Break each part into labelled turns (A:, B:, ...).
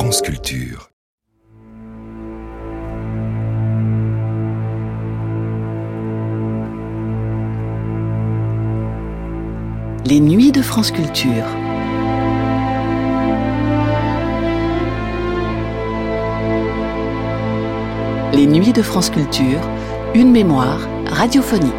A: France Culture.
B: Les nuits de France Culture. Les nuits de France Culture, une mémoire radiophonique.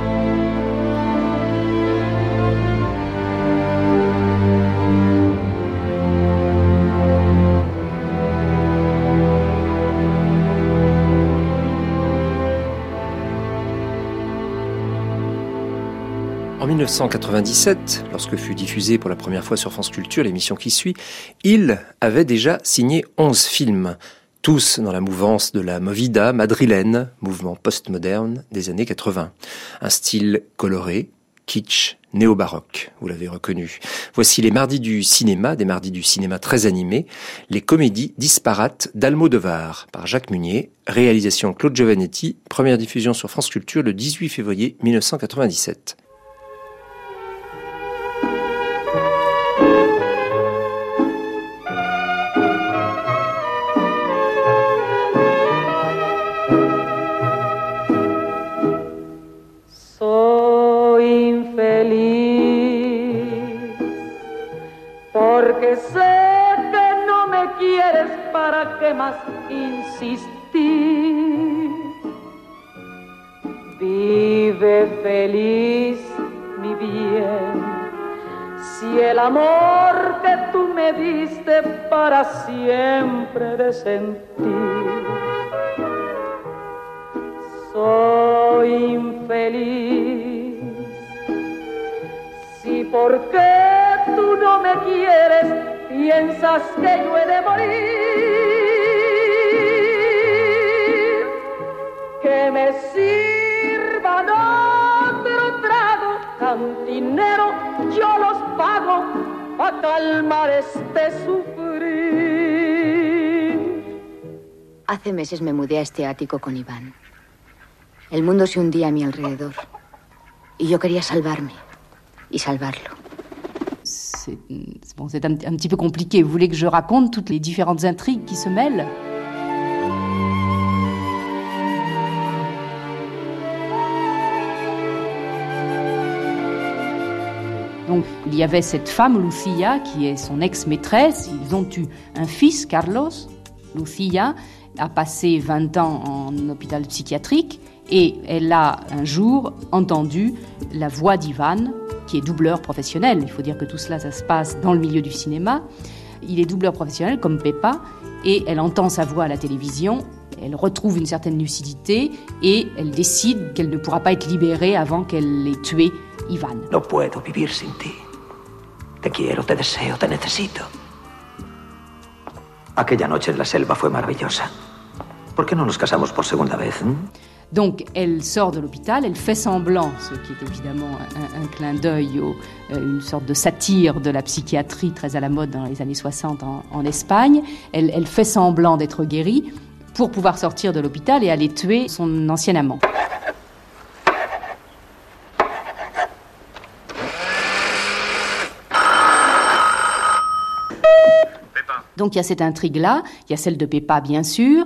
C: En 1997, lorsque fut diffusée pour la première fois sur France Culture l'émission qui suit, il avait déjà signé 11 films, tous dans la mouvance de la movida madrilène, mouvement postmoderne des années 80. Un style coloré, kitsch, néo-baroque, vous l'avez reconnu. Voici les mardis du cinéma, des mardis du cinéma très animés, les comédies disparates d'Almodovar, par Jacques Munier, réalisation Claude Giovannetti, première diffusion sur France Culture le 18 février 1997.
D: Porque sé que no me quieres, ¿para qué más insistir? Vive feliz, mi bien, si el amor que tú me diste para siempre de sentir. Soy infeliz, si porque tú no me quieres, piensas que yo he de morir, que me sirvan otro trago, cantinero, yo los pago pa' calmar este sufrir.
E: Hace meses me mudé a este ático con Iván. El mundo se hundía a mi alrededor y yo quería salvarme y salvarlo.
F: C'est un petit peu compliqué. Vous voulez que je raconte toutes les différentes intrigues qui se mêlent ? Donc, il y avait cette femme, Lucia, qui est son ex-maîtresse. Ils ont eu un fils, Carlos. Lucia a passé 20 ans en hôpital psychiatrique et elle a un jour entendu la voix d'Ivan, qui est doubleur professionnel. Il faut dire que tout cela, ça se passe dans le milieu du cinéma. Il est doubleur professionnel comme Pepa et elle entend sa voix à la télévision. Elle retrouve une certaine lucidité et elle décide qu'elle ne pourra pas être libérée avant qu'elle ait tué Ivan.
G: No puedo vivir sin ti. Te quiero, te deseo, te necesito. Aquella noche en la selva fue maravillosa. ¿Por qué no nos casamos por segunda vez?
F: Donc, elle sort de l'hôpital, elle fait semblant, ce qui est évidemment un clin d'œil, une sorte de satire de la psychiatrie très à la mode dans les années 60 en Espagne. Elle fait semblant d'être guérie pour pouvoir sortir de l'hôpital et aller tuer son ancien amant. Donc, il y a cette intrigue-là, il y a celle de Pepa, bien sûr.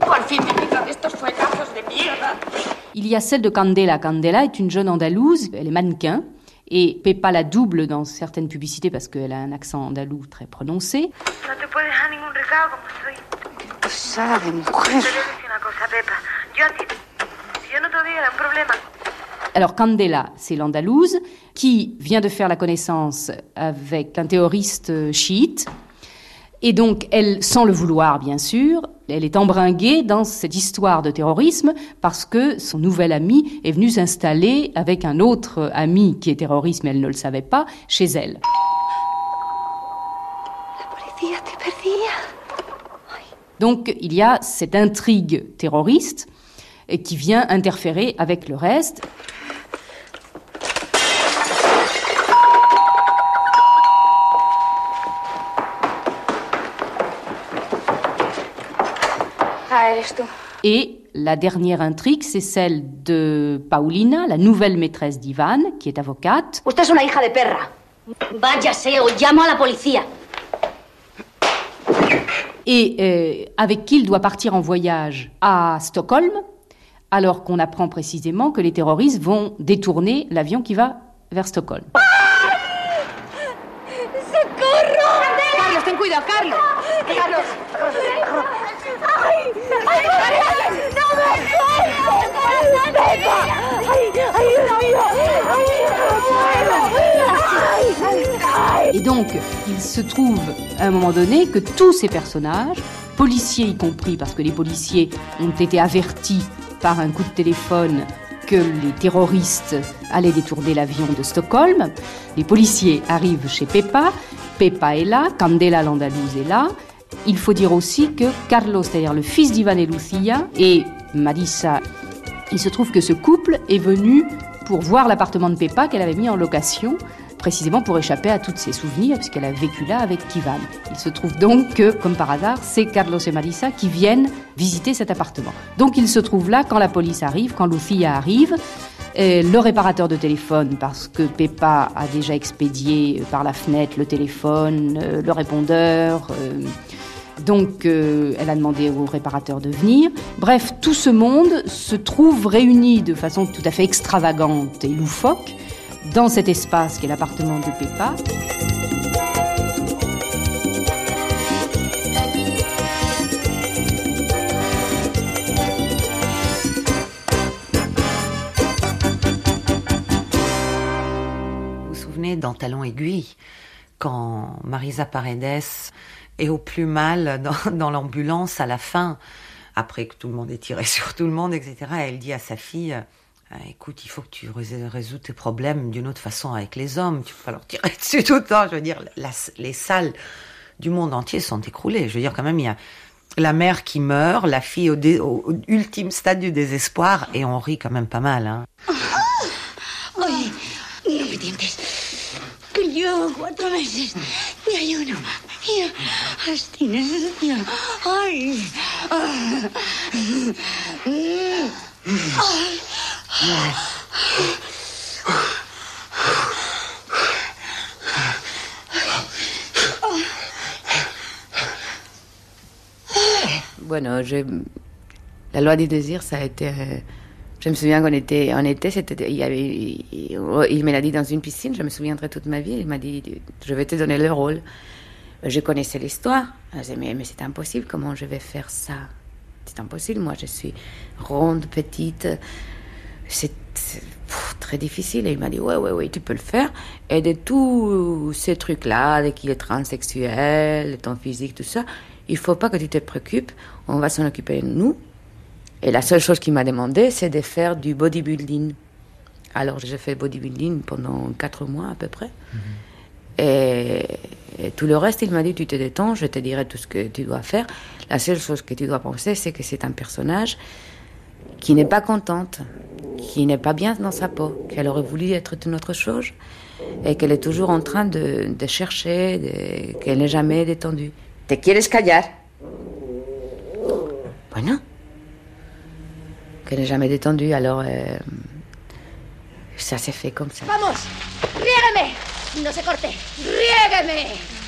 F: Il y a celle de Candela. Candela est une jeune Andalouse, elle est mannequin, et Pepa la double dans certaines publicités parce qu'elle a un accent andalou très prononcé.
H: No te puedes dejar ningún recado como soy.
E: Pesada de mujer.
H: Te voy a decir una cosa, Pepa. Yo a ti, si yo no te diera un problema.
F: Alors Candela, c'est l'Andalouse qui vient de faire la connaissance avec un terroriste chiite. Et donc, elle, sans le vouloir, bien sûr, elle est embringuée dans cette histoire de terrorisme parce que son nouvel ami est venu s'installer avec un autre ami qui est terroriste, mais elle ne le savait pas, chez elle.
E: La policía te perdía.
F: Donc, il y a cette intrigue terroriste qui vient interférer avec le reste. Et la dernière intrigue, c'est celle de Paulina, la nouvelle maîtresse d'Ivan, qui est avocate.
E: Usted es una hija de perra. Váyase o llamo a la policía.
F: et avec qui il doit partir en voyage à Stockholm, alors qu'on apprend précisément que les terroristes vont détourner l'avion qui va vers Stockholm.
E: ¡Socorro! Carlos, ten cuidado, Carlos. Carlos. ¡No me sueltes! ¡Pepa! ¡Ay,
F: Et donc, il se trouve à un moment donné que tous ces personnages, policiers y compris, parce que les policiers ont été avertis par un coup de téléphone que les terroristes allaient détourner l'avion de Stockholm. Les policiers arrivent chez Pepa. Pepa est là, Candela l'Andalouse est là. Il faut dire aussi que Carlos, c'est-à-dire le fils d'Ivan et Lucia, et Marisa, il se trouve que ce couple est venu pour voir l'appartement de Pepa qu'elle avait mis en location, précisément pour échapper à tous ses souvenirs, puisqu'elle a vécu là avec Ivan. Il se trouve donc que, comme par hasard, c'est Carlos et Marisa qui viennent visiter cet appartement. Donc ils se trouvent là quand la police arrive, quand Lucia arrive. Le réparateur de téléphone, parce que Pepa a déjà expédié par la fenêtre le téléphone, le répondeur. Donc elle a demandé au réparateur de venir. Bref, tout ce monde se trouve réuni de façon tout à fait extravagante et loufoque dans cet espace qu'est l'appartement de Pepa.
A: Vous vous souvenez dans Talons aiguilles, quand Marisa Paredes est au plus mal dans l'ambulance à la fin, après que tout le monde ait tiré sur tout le monde, etc., elle dit à sa fille... Écoute, il faut que tu résous tes problèmes d'une autre façon avec les hommes. Tu peux pas leur tirer dessus tout le temps. Je veux dire, les salles du monde entier sont écroulées. Je veux dire, quand même, il y a la mère qui meurt, la fille au ultime stade du désespoir, et on rit quand même pas mal. Hein.
I: Oye, no me tientes. Que llevo 4 meses de ayuno y abstinencia. Ay.
E: Bueno, la loi du désir, ça a été... je me souviens qu'on était en été, il me l'a dit dans une piscine, je me souviendrai toute ma vie, il m'a dit, je vais te donner le rôle. Je connaissais l'histoire, je disais, mais c'est impossible, comment je vais faire ça? C'est impossible, moi je suis ronde, petite, c'est très difficile. Et il m'a dit, ouais, tu peux le faire. Et de tous ces trucs-là, de qu'il est transsexuel, de ton physique, tout ça, il faut pas que tu te préoccupes, on va s'en occuper nous. Et la seule chose qu'il m'a demandé, c'est de faire du bodybuilding. Alors j'ai fait bodybuilding pendant 4 mois à peu près. Et tout le reste, il m'a dit, tu te détends, je te dirai tout ce que tu dois faire. La seule chose que tu dois penser, c'est que c'est un personnage qui n'est pas contente, qui n'est pas bien dans sa peau, qu'elle aurait voulu être une autre chose et qu'elle est toujours en train de chercher, qu'elle n'est jamais détendue. ¿Te quieres callar? Bueno. Qu'elle n'est jamais détendue, alors ça s'est fait comme ça.
I: Vamos, riégueme, no se corte, riégueme.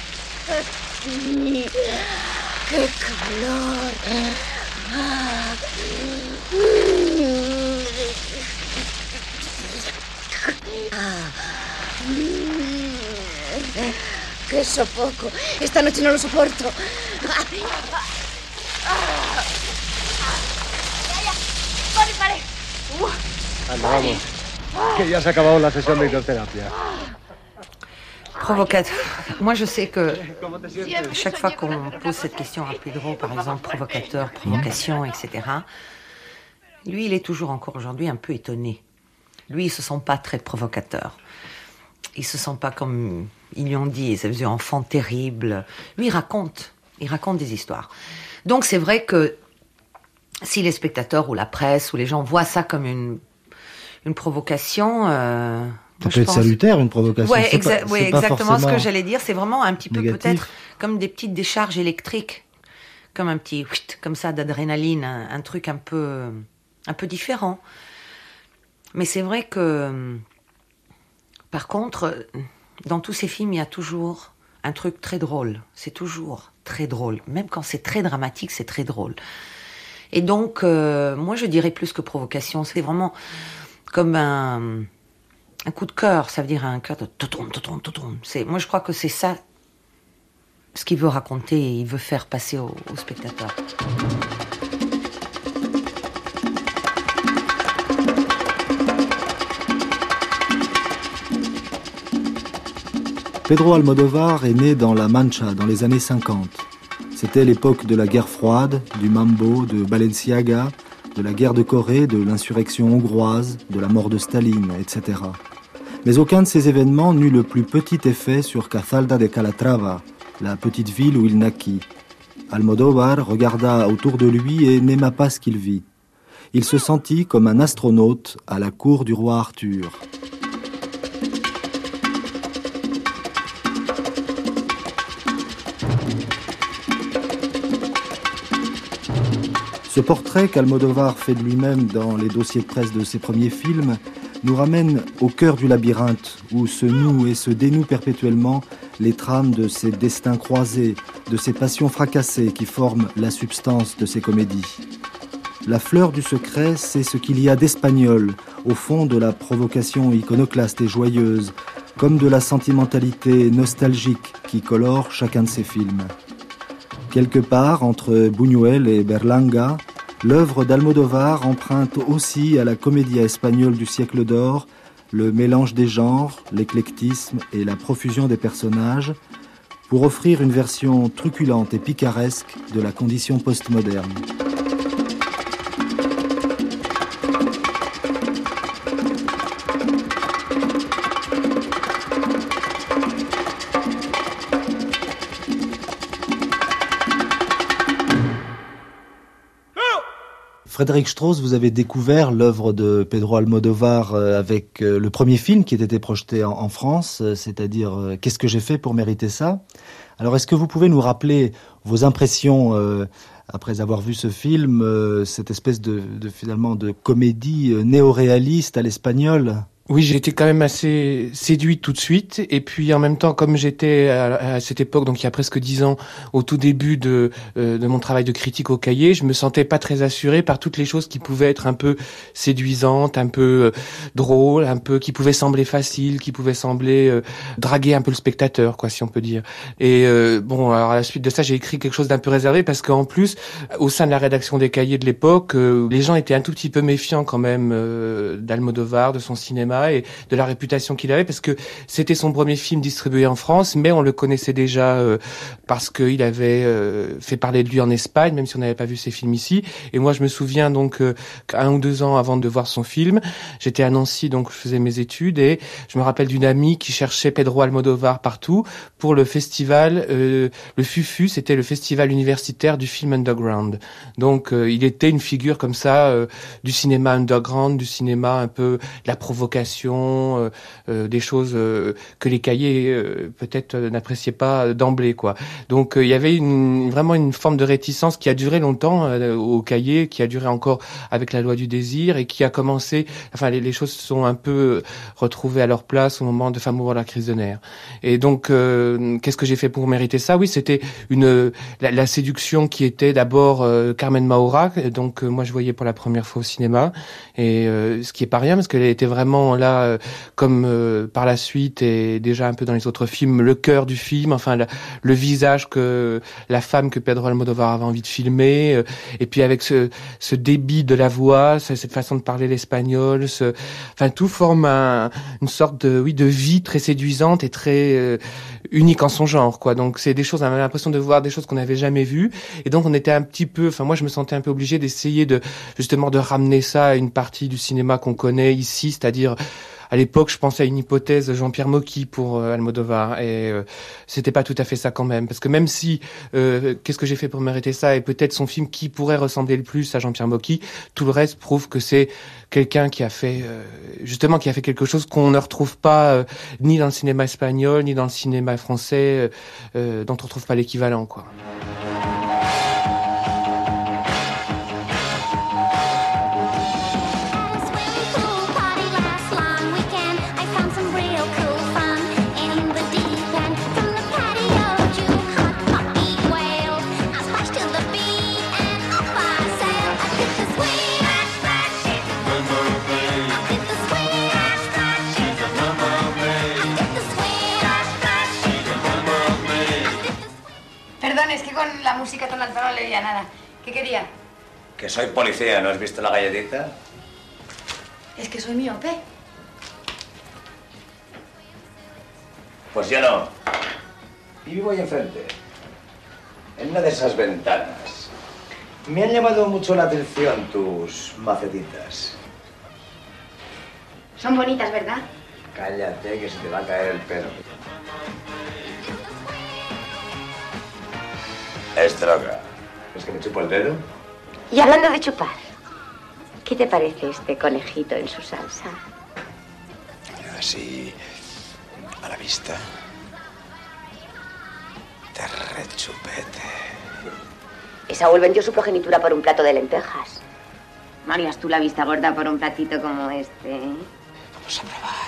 I: ¡Qué calor! ¡Qué sofoco! Esta noche no lo soporto. ¡Pare!
J: Anda, vamos. Que ya se ha acabado la sesión de hidroterapia.
A: Provocateur. Moi, je sais que chaque fois qu'on pose cette question à Pedro, par exemple, provocateur, provocation, etc., lui, il est toujours encore aujourd'hui un peu étonné. Lui, il se sent pas très provocateur. Il se sent pas comme ils lui ont dit, ces vieux enfants terribles. Lui, il raconte des histoires. Donc, c'est vrai que si les spectateurs ou la presse ou les gens voient ça comme une provocation...
K: ça peut être salutaire, une provocation.
A: Ouais,
K: c'est
A: exactement ce que j'allais dire. C'est vraiment un petit peu
K: négatif.
A: peut-être comme des petites décharges électriques, comme un petit comme ça d'adrénaline, un truc un peu différent. Mais c'est vrai que, par contre, dans tous ces films, il y a toujours un truc très drôle. C'est toujours très drôle. Même quand c'est très dramatique, c'est très drôle. Et donc, moi, je dirais plus que provocation. C'est vraiment comme un coup de cœur. Ça veut dire un cœur de totoum. Moi, je crois que c'est ça ce qu'il veut raconter et il veut faire passer au spectateur.
K: Pedro Almodóvar est né dans la Mancha dans les années 50. C'était l'époque de la guerre froide, du Mambo, de Balenciaga, de la guerre de Corée, de l'insurrection hongroise, de la mort de Staline, etc. Mais aucun de ces événements n'eut le plus petit effet sur Cazalda de Calatrava, la petite ville où il naquit. Almodóvar regarda autour de lui et n'aima pas ce qu'il vit. Il se sentit comme un astronaute à la cour du roi Arthur. Ce portrait qu'Almodóvar fait de lui-même dans les dossiers de presse de ses premiers films nous ramène au cœur du labyrinthe où se nouent et se dénouent perpétuellement les trames de ces destins croisés, de ces passions fracassées qui forment la substance de ces comédies. La fleur du secret, c'est ce qu'il y a d'espagnol au fond de la provocation iconoclaste et joyeuse, comme de la sentimentalité nostalgique qui colore chacun de ses films. Quelque part, entre Buñuel et Berlanga, l'œuvre d'Almodóvar emprunte aussi à la comédia espagnole du siècle d'or le mélange des genres, l'éclectisme et la profusion des personnages pour offrir une version truculente et picaresque de la condition postmoderne. Frédéric Strauss, vous avez découvert l'œuvre de Pedro Almodóvar avec le premier film qui était projeté en France, c'est-à-dire Qu'est-ce que j'ai fait pour mériter ça ? Alors, est-ce que vous pouvez nous rappeler vos impressions après avoir vu ce film, cette espèce de finalement de comédie néo-réaliste à l'espagnol ?
L: Oui, j'ai été quand même assez séduit tout de suite. Et puis en même temps, comme j'étais à cette époque, donc il y a presque 10 ans, au tout début de mon travail de critique au Cahier, je me sentais pas très assuré par toutes les choses qui pouvaient être un peu séduisantes, un peu drôles, un peu qui pouvaient sembler faciles, qui pouvaient sembler draguer un peu le spectateur, quoi, si on peut dire. Et bon, alors à la suite de ça, j'ai écrit quelque chose d'un peu réservé parce qu'en plus, au sein de la rédaction des Cahiers de l'époque, les gens étaient un tout petit peu méfiants quand même d'Almodóvar, de son cinéma et de la réputation qu'il avait, parce que c'était son premier film distribué en France, mais on le connaissait déjà parce qu'il avait fait parler de lui en Espagne, même si on n'avait pas vu ses films ici. Et moi, je me souviens donc qu'1 ou 2 ans avant de voir son film, j'étais à Nancy, donc je faisais mes études, et je me rappelle d'une amie qui cherchait Pedro Almodóvar partout pour le festival, le FUFU, c'était le festival universitaire du film underground. Donc il était une figure comme ça du cinéma underground, du cinéma un peu de la provocation, des choses que les Cahiers peut-être n'appréciaient pas d'emblée, quoi. Donc il y avait vraiment une forme de réticence qui a duré longtemps au Cahiers, qui a duré encore avec La Loi du désir, et qui a commencé, enfin les choses se sont un peu retrouvées à leur place au moment de Femme au bord de la crise de nerfs. Et donc qu'est-ce que j'ai fait pour mériter ça ? Oui, c'était la séduction qui était d'abord Carmen Maura, donc moi je voyais pour la première fois au cinéma, et ce qui est pas rien parce qu'elle était vraiment là, comme par la suite et déjà un peu dans les autres films, le cœur du film, enfin le visage que la femme que Pedro Almodóvar avait envie de filmer, et puis avec ce débit de la voix, cette façon de parler l'espagnol, enfin tout forme une sorte de vie très séduisante et très unique en son genre, quoi. Donc c'est des choses, on avait l'impression de voir des choses qu'on n'avait jamais vues, et donc on était un petit peu, enfin moi je me sentais un peu obligé d'essayer justement de ramener ça à une partie du cinéma qu'on connaît ici, c'est-à-dire à l'époque, je pensais à une hypothèse de Jean-Pierre Mocky pour Almodóvar, et c'était pas tout à fait ça quand même, parce que même si Qu'est-ce que j'ai fait pour mériter ça est peut-être son film qui pourrait ressembler le plus à Jean-Pierre Mocky, tout le reste prouve que c'est quelqu'un qui a fait justement qui a fait quelque chose qu'on ne retrouve pas ni dans le cinéma espagnol ni dans le cinéma français, dont on retrouve pas l'équivalent, quoi.
E: que con la música tan alta no leía nada. ¿Qué quería?
M: Que soy policía, ¿no has visto la galletita?
E: Es que soy miope.
M: Pues yo no. Y vivo ahí enfrente, en una de esas ventanas. Me han llamado mucho la atención tus macetitas.
E: Son bonitas, ¿verdad?
M: Cállate, que se te va a caer el pelo. Es droga. ¿Es que me chupo el dedo?
I: Y hablando de chupar, ¿qué te parece este conejito en su salsa?
M: Así, a la vista. De rechupete.
I: Saúl vendió su progenitura por un plato de lentejas.
E: Marías tú la vista gorda por un platito como este.
M: Vamos a probar.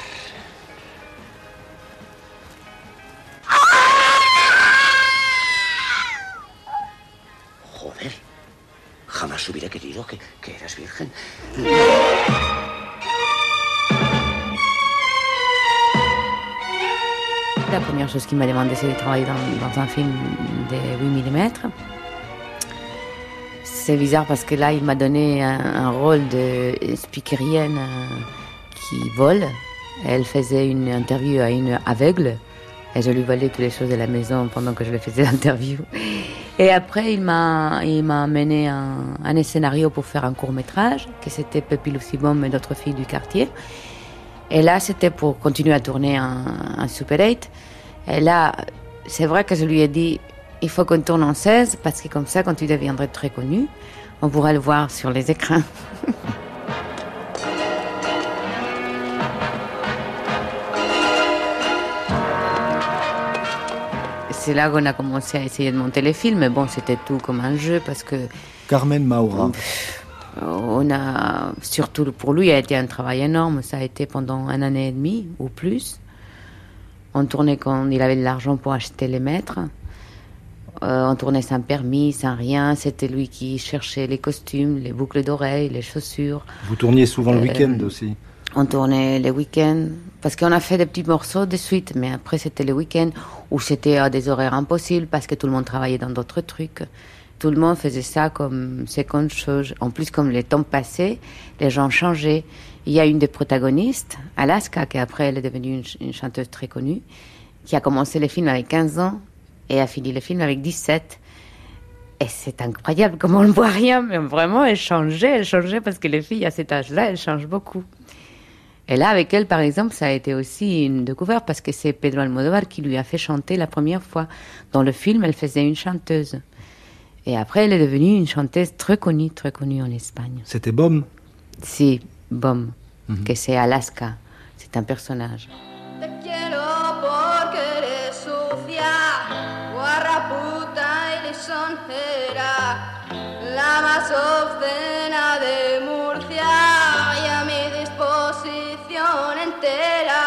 M: Joder, jamás hubiera querido que eras virgen.
E: La première chose qu'il m'a demandé, c'est de travailler dans un film de 8 mm. C'est bizarre parce que là, il m'a donné un rôle de speakerienne qui vole. Elle faisait une interview à une aveugle et je lui volais toutes les choses de la maison pendant que je lui faisais l'interview. Et après, il m'a amené un scénario pour faire un court-métrage, que c'était Pépi Lucibom et d'autres filles du quartier. Et là, c'était pour continuer à tourner un Super 8. Et là, c'est vrai que je lui ai dit, il faut qu'on tourne en 16, parce que comme ça, quand tu deviendrais très connu, on pourra le voir sur les écrans. C'est là qu'on a commencé à essayer de monter les films, mais bon, c'était tout comme un jeu, parce que...
K: Carmen Maura.
E: On a, surtout pour lui, il a été un travail énorme. Ça a été pendant 1 an et demi ou plus. On tournait quand il avait de l'argent pour acheter les mètres. On tournait sans permis, sans rien. C'était lui qui cherchait les costumes, les boucles d'oreilles, les chaussures.
K: Vous tourniez souvent le week-end aussi?
E: On tournait les week-ends. Parce qu'on a fait des petits morceaux de suite, mais après c'était les week-ends où c'était à des horaires impossibles parce que tout le monde travaillait dans d'autres trucs. Tout le monde faisait ça comme seconde chose. En plus, comme les temps passaient, les gens changeaient. Il y a une des protagonistes, Alaska, qui après elle est devenue une chanteuse très connue, qui a commencé les films avec 15 ans et a fini les films avec 17. Et c'est incroyable, comme on ne voit rien, mais vraiment, elle changeait parce que les filles à cet âge-là, elles changent beaucoup. Et là, avec elle, par exemple, ça a été aussi une découverte parce que c'est Pedro Almodóvar qui lui a fait chanter la première fois. Dans le film, elle faisait une chanteuse. Et après, elle est devenue une chanteuse très connue en Espagne.
K: C'était Bom?
E: Si, Bom, que c'est Alaska. C'est un personnage.
N: Te quiero porque eres sucia, guarraputa y lisonjera, la más obscena de Murcia y a mi disposición entera.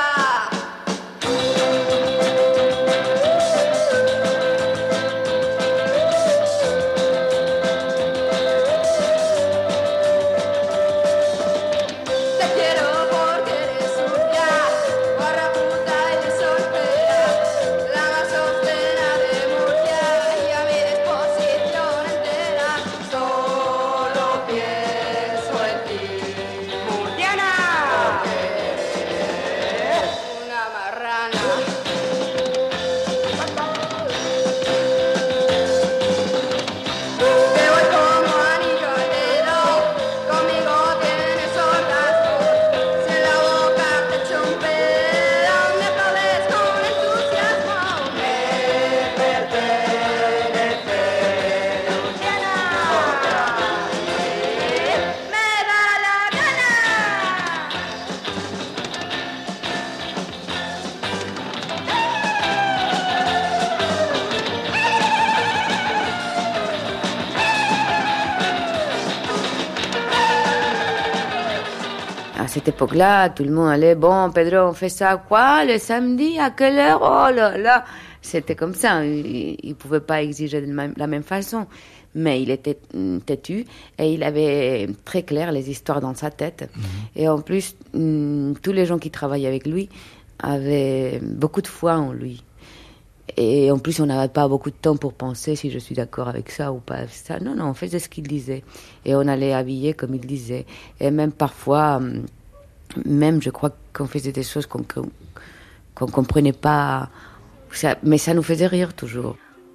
E: À cette époque-là, tout le monde allait, bon, Pedro, on fait ça, quoi, le samedi, à quelle heure? Oh là là! C'était comme ça, il ne pouvait pas exiger de la même façon. Mais il était têtu et il avait très clair les histoires dans sa tête. Et en plus, tous les gens qui travaillaient avec lui avaient beaucoup de foi en lui. Et en plus, on n'avait pas beaucoup de temps pour penser si je suis d'accord avec ça ou pas avec ça. Non, on faisait ce qu'il disait. Et on allait habiller comme il disait. Et même parfois, je crois qu'on faisait des choses qu'on comprenait pas. Mais ça nous faisait rire toujours.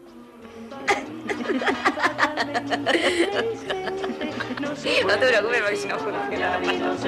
N: No te preocupes, porque si no funciona.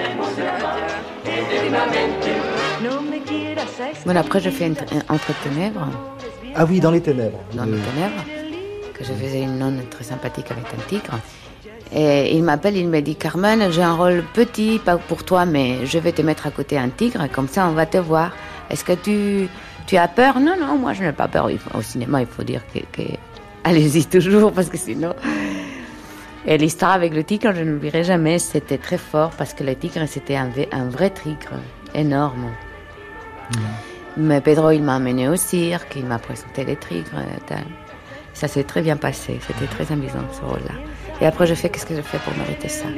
E: Bon, après, je fais Entre Ténèbres.
K: Ah oui, Dans les Ténèbres.
E: Dans les Ténèbres, que je faisais une nonne très sympathique avec un tigre. Et il m'appelle, il me dit, Carmen, j'ai un rôle petit, pas pour toi, mais je vais te mettre à côté un tigre, comme ça on va te voir. Est-ce que tu as peur? Non, moi je n'ai pas peur. Au cinéma, il faut dire que allez-y toujours, parce que sinon... Et l'histoire avec le tigre, je ne l'oublierai jamais, c'était très fort, parce que le tigre, c'était un vrai tigre, énorme. Mais Pedro, il m'a amené au cirque, il m'a présenté les tigres. Ça s'est très bien passé, c'était très amusant ce rôle-là. Et après, je fais qu'est-ce que je fais pour mériter ça.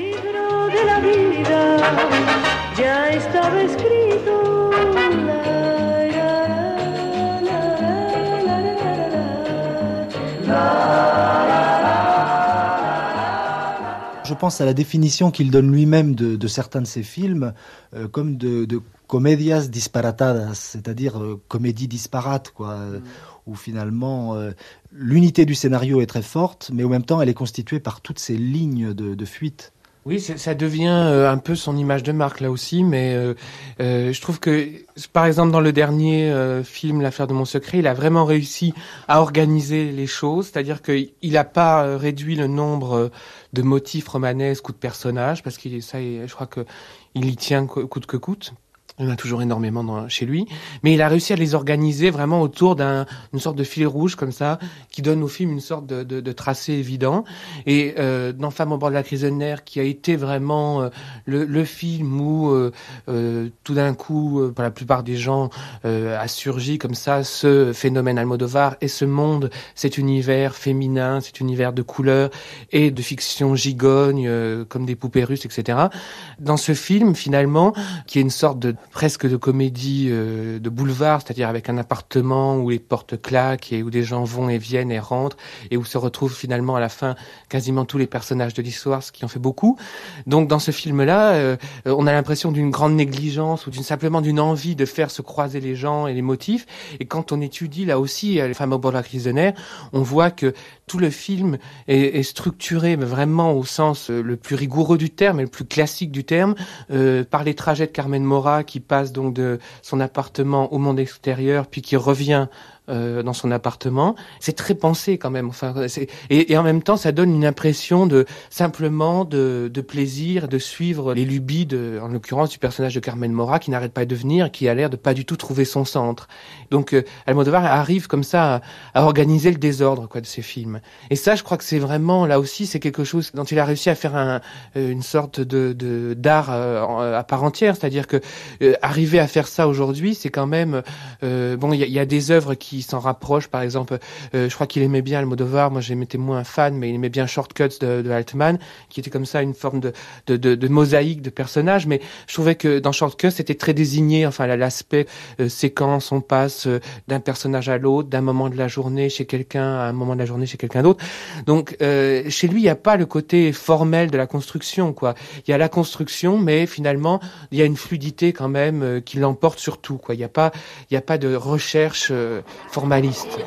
K: Je pense à la définition qu'il donne lui-même de certains de ses films, comme de comedias disparatadas, c'est-à-dire comédies disparates, quoi, où finalement l'unité du scénario est très forte, mais en même temps elle est constituée par toutes ces lignes de fuite.
L: Oui, ça devient un peu son image de marque là aussi, mais je trouve que, par exemple, dans le dernier film, L'affaire de mon secret, il a vraiment réussi à organiser les choses, c'est-à-dire qu'il n'a pas réduit le nombre de motifs romanesques ou de personnages, parce je crois qu'il y tient coûte que coûte. Il y en a toujours énormément chez lui, mais il a réussi à les organiser vraiment autour d'une sorte de fil rouge comme ça, qui donne au film une sorte de tracé évident. Et dans Femme au bord de la crise de nerfs, qui a été vraiment le film où tout d'un coup, pour la plupart des gens, a surgi comme ça ce phénomène Almodovar et ce monde, cet univers féminin, cet univers de couleurs et de fiction gigogne, comme des poupées russes, etc. Dans ce film, finalement, qui est une sorte presque de comédie de boulevard, c'est-à-dire avec un appartement où les portes claquent et où des gens vont et viennent et rentrent et où se retrouvent finalement à la fin quasiment tous les personnages de l'histoire, ce qui en fait beaucoup. Donc dans ce film-là, on a l'impression d'une grande négligence ou simplement d'une envie de faire se croiser les gens et les motifs. Et quand on étudie là aussi Les femmes au bord de la crise de nerfs, on voit que tout le film est structuré, mais vraiment au sens le plus rigoureux du terme et le plus classique du terme, par les trajets de Carmen Maura qui passe donc de son appartement au monde extérieur, puis qui revient dans son appartement. C'est très pensé quand même. Enfin, et en même temps, ça donne une impression simplement de plaisir, de suivre les lubies en l'occurrence du personnage de Carmen Maura, qui n'arrête pas de venir, qui a l'air de pas du tout trouver son centre. Donc, Almodovar arrive comme ça à organiser le désordre, quoi, de ses films. Et ça, je crois que c'est vraiment, là aussi, c'est quelque chose dont il a réussi à faire une sorte d'art à part entière. C'est-à-dire que arriver à faire ça aujourd'hui, c'est quand même bon. Il y a des œuvres qui s'en rapprochent. Par exemple, je crois qu'il aimait bien Almodovar. Moi, j'étais moins fan, mais il aimait bien Shortcuts de Altman, qui était comme ça une forme de mosaïque de personnages. Mais je trouvais que dans Shortcuts, c'était très désigné. Enfin, l'aspect séquence, on passe d'un personnage à l'autre, d'un moment de la journée chez quelqu'un à un moment de la journée chez quelqu'un d'autre. Donc, chez lui, il n'y a pas le côté formel de la construction, quoi. Il y a la construction, mais finalement, il y a une fluidité quand même qui l'emporte sur tout, quoi. Il n'y a pas de recherche formaliste.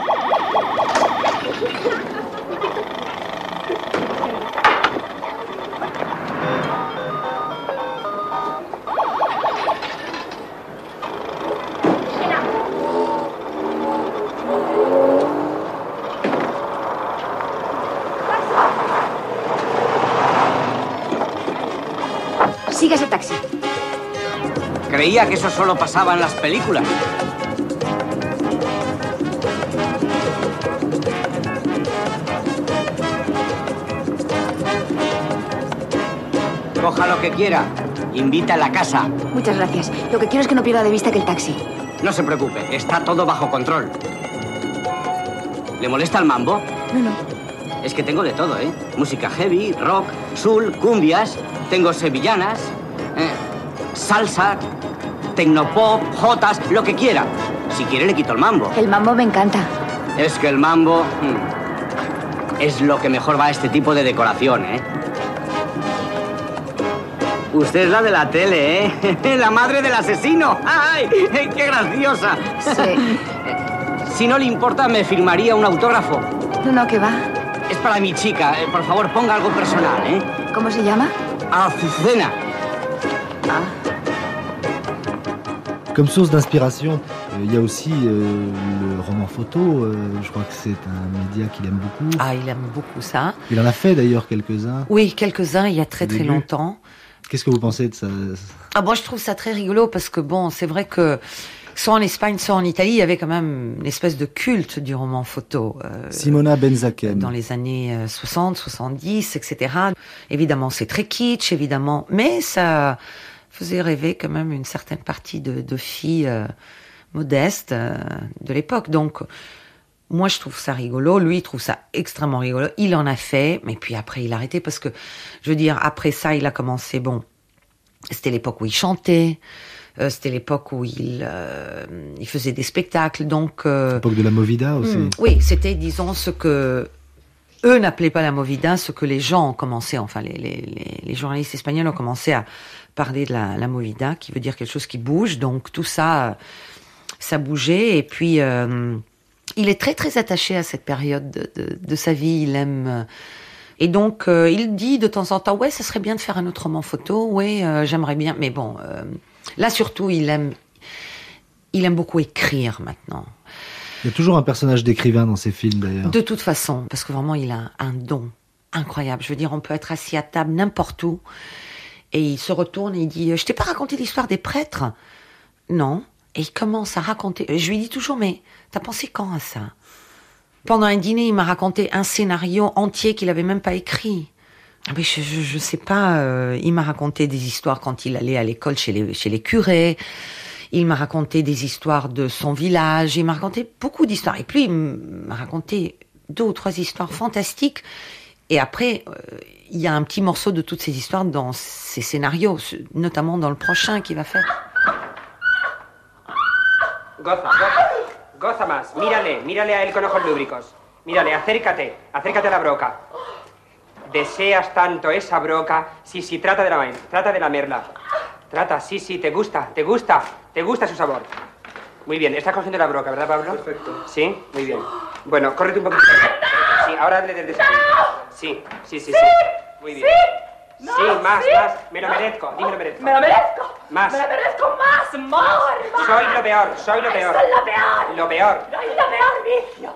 I: Siga ese taxi.
O: Creía que eso solo pasaba en las películas. Coja lo que quiera. Invita a la casa.
I: Muchas gracias. Lo que quiero es que no pierda de vista que el taxi.
O: No se preocupe, está todo bajo control. ¿Le molesta el mambo?
I: No.
O: Es que tengo de todo, ¿eh? Música heavy, rock, soul, cumbias. Tengo sevillanas, salsa, tecnopop, jotas, lo que quiera. Si quiere le quito el mambo.
I: El mambo me encanta.
O: Es que el mambo es lo que mejor va a este tipo de decoración, ¿eh? Usted es la de la tele, ¿eh? La madre del asesino. ¡Ay, qué graciosa!
E: Sí.
O: Si no le importa, me firmaría un autógrafo.
E: No, ¿qué va?
O: Es para mi chica. Por favor, ponga algo personal, ¿eh?
E: ¿Cómo se llama?
O: Azucena.
K: Comme source d'inspiration, il y a aussi le roman photo. Je crois que c'est un média qu'il aime beaucoup.
A: Ah, il aime beaucoup ça.
K: Il en a fait d'ailleurs quelques-uns.
A: Oui, quelques-uns, il y a très très longtemps.
K: Qu'est-ce que vous pensez de ça?
A: Ah bon, je trouve ça très rigolo parce que bon, c'est vrai que soit en Espagne, soit en Italie, il y avait quand même une espèce de culte du roman photo.
K: Simona Benzaken.
A: Dans les années 60, 70, etc. Évidemment, c'est très kitsch, évidemment, mais ça faisait rêver quand même une certaine partie de filles modestes de l'époque. Donc, moi, je trouve ça rigolo. Lui, il trouve ça extrêmement rigolo. Il en a fait, mais puis après, il a arrêté parce que, je veux dire, après ça, il a commencé, bon, c'était l'époque où il chantait, c'était l'époque où il faisait des spectacles, donc...
K: l'époque de la Movida aussi.
A: Oui, c'était, disons, ce que eux n'appelaient pas la Movida, ce que les gens ont commencé, enfin, les journalistes espagnols ont commencé à parler de la Movida, qui veut dire quelque chose qui bouge, donc tout ça, ça bougeait, et puis... il est très très attaché à cette période de sa vie, il aime... Et donc, il dit de temps en temps, ouais, ça serait bien de faire un autre roman photo, ouais, j'aimerais bien, mais bon, là surtout, il aime beaucoup écrire maintenant.
K: Il y a toujours un personnage d'écrivain dans ses films d'ailleurs.
A: De toute façon, parce que vraiment, il a un don incroyable. Je veux dire, on peut être assis à table n'importe où, et il se retourne et il dit, je t'ai pas raconté l'histoire des prêtres? Non. Et il commence à raconter. Je lui dis toujours, mais t'as pensé quand à ça? Pendant un dîner, il m'a raconté un scénario entier qu'il avait même pas écrit. Mais je sais pas. Il m'a raconté des histoires quand il allait à l'école chez les curés. Il m'a raconté des histoires de son village. Il m'a raconté beaucoup d'histoires. Et puis, il m'a raconté 2 ou 3 histoires fantastiques. Et après, il y a un petit morceau de toutes ces histoires dans ses scénarios, notamment dans le prochain qu'il va faire.
P: Goza más. Mírale a él con ojos lúbricos. Mírale, acércate a la broca. Deseas tanto esa broca. Sí, trata de lamerla. Trata, sí, te gusta su sabor. Muy bien, estás cogiendo la broca, ¿verdad, Pablo? Perfecto. Sí, muy bien. Bueno, córrete un poquito. Sí, ahora hazle del desafío. Sí. Muy bien. No, sí, más. Me lo merezco. Dime lo merezco.
D: Me lo merezco.
P: Más.
D: Me lo merezco más.
P: Soy lo peor.
D: Soy lo peor.
P: Lo peor.
D: Soy lo peor vicio.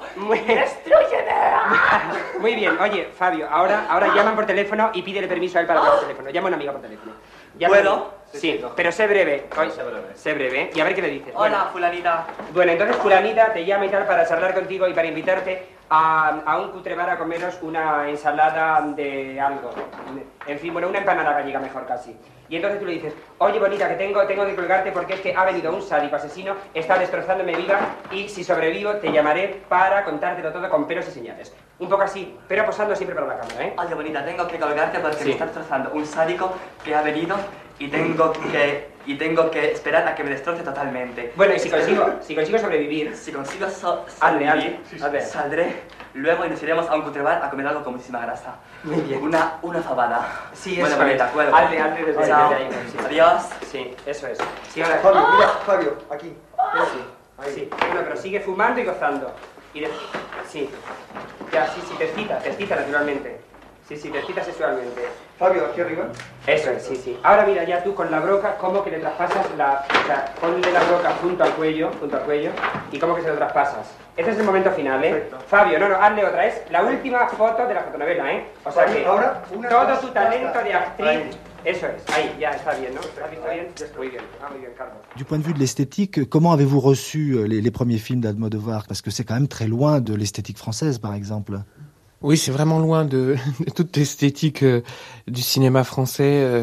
D: Destrúyeme.
P: Muy bien. Oye, Fabio, ahora llaman por teléfono y pídele permiso a él para hablar por teléfono. Llama a un amigo por teléfono.
O: ¿Puedo?
P: Sí, pero sé breve. Sé breve. Y a ver qué le dices.
O: Hola, fulanita.
P: Bueno, entonces fulanita te llama y tal para charlar contigo y para invitarte a un cutrebar a comeros una ensalada de algo. En fin, bueno, una empanada gallega mejor casi. Y entonces tú le dices, oye bonita, que tengo que colgarte porque es que ha venido un sádico asesino, está destrozándome viva y si sobrevivo te llamaré para contártelo todo con pelos y señales. Un poco así, pero posando siempre para la cámara, ¿eh?
O: Oye bonita, tengo que colgarte porque me está destrozando un sádico que ha venido y tengo que esperar a que me destroce totalmente.
P: Bueno, y si consigo sobrevivir...
O: Si consigo sobrevivir, saldré luego y nos iremos a un cutrebar a comer algo con muchísima grasa.
P: Muy bien.
O: Una fabada.
P: Sí,
O: bueno,
P: eso
O: bonita,
P: es.
O: cuelgo.
P: Hazle desde ahí. Sí.
O: Adiós.
P: Sí, eso es. Sí, ahora...
J: Fabio, mira, Fabio, aquí.
P: Sí, bueno, pero sigue fumando y gozando. Sí. Ya, sí, te excita naturalmente. Sí, te excita sexualmente.
J: Fabio, aquí arriba.
P: Eso es, sí. Ahora mira ya tú con la broca, cómo que le traspasas o sea, ponle la broca junto al cuello, y cómo que se lo traspasas. Este es el momento final, ¿eh? Perfecto. Fabio, no, hazle otra, es la última foto de la fotonovela, ¿eh? O sea que
J: ahora,
P: todo tu talento de actriz... Eso es, ahí, ya está bien, ¿no? ¿Lo has visto bien? Muy bien, muy bien, Carlos.
K: Du point de vue de l'esthétique, comment avez-vous reçu les premiers films d'Almodovar? Parce que c'est quand même très loin de l'esthétique française, par exemple.
L: Oui, c'est vraiment loin de toute l'esthétique du cinéma français.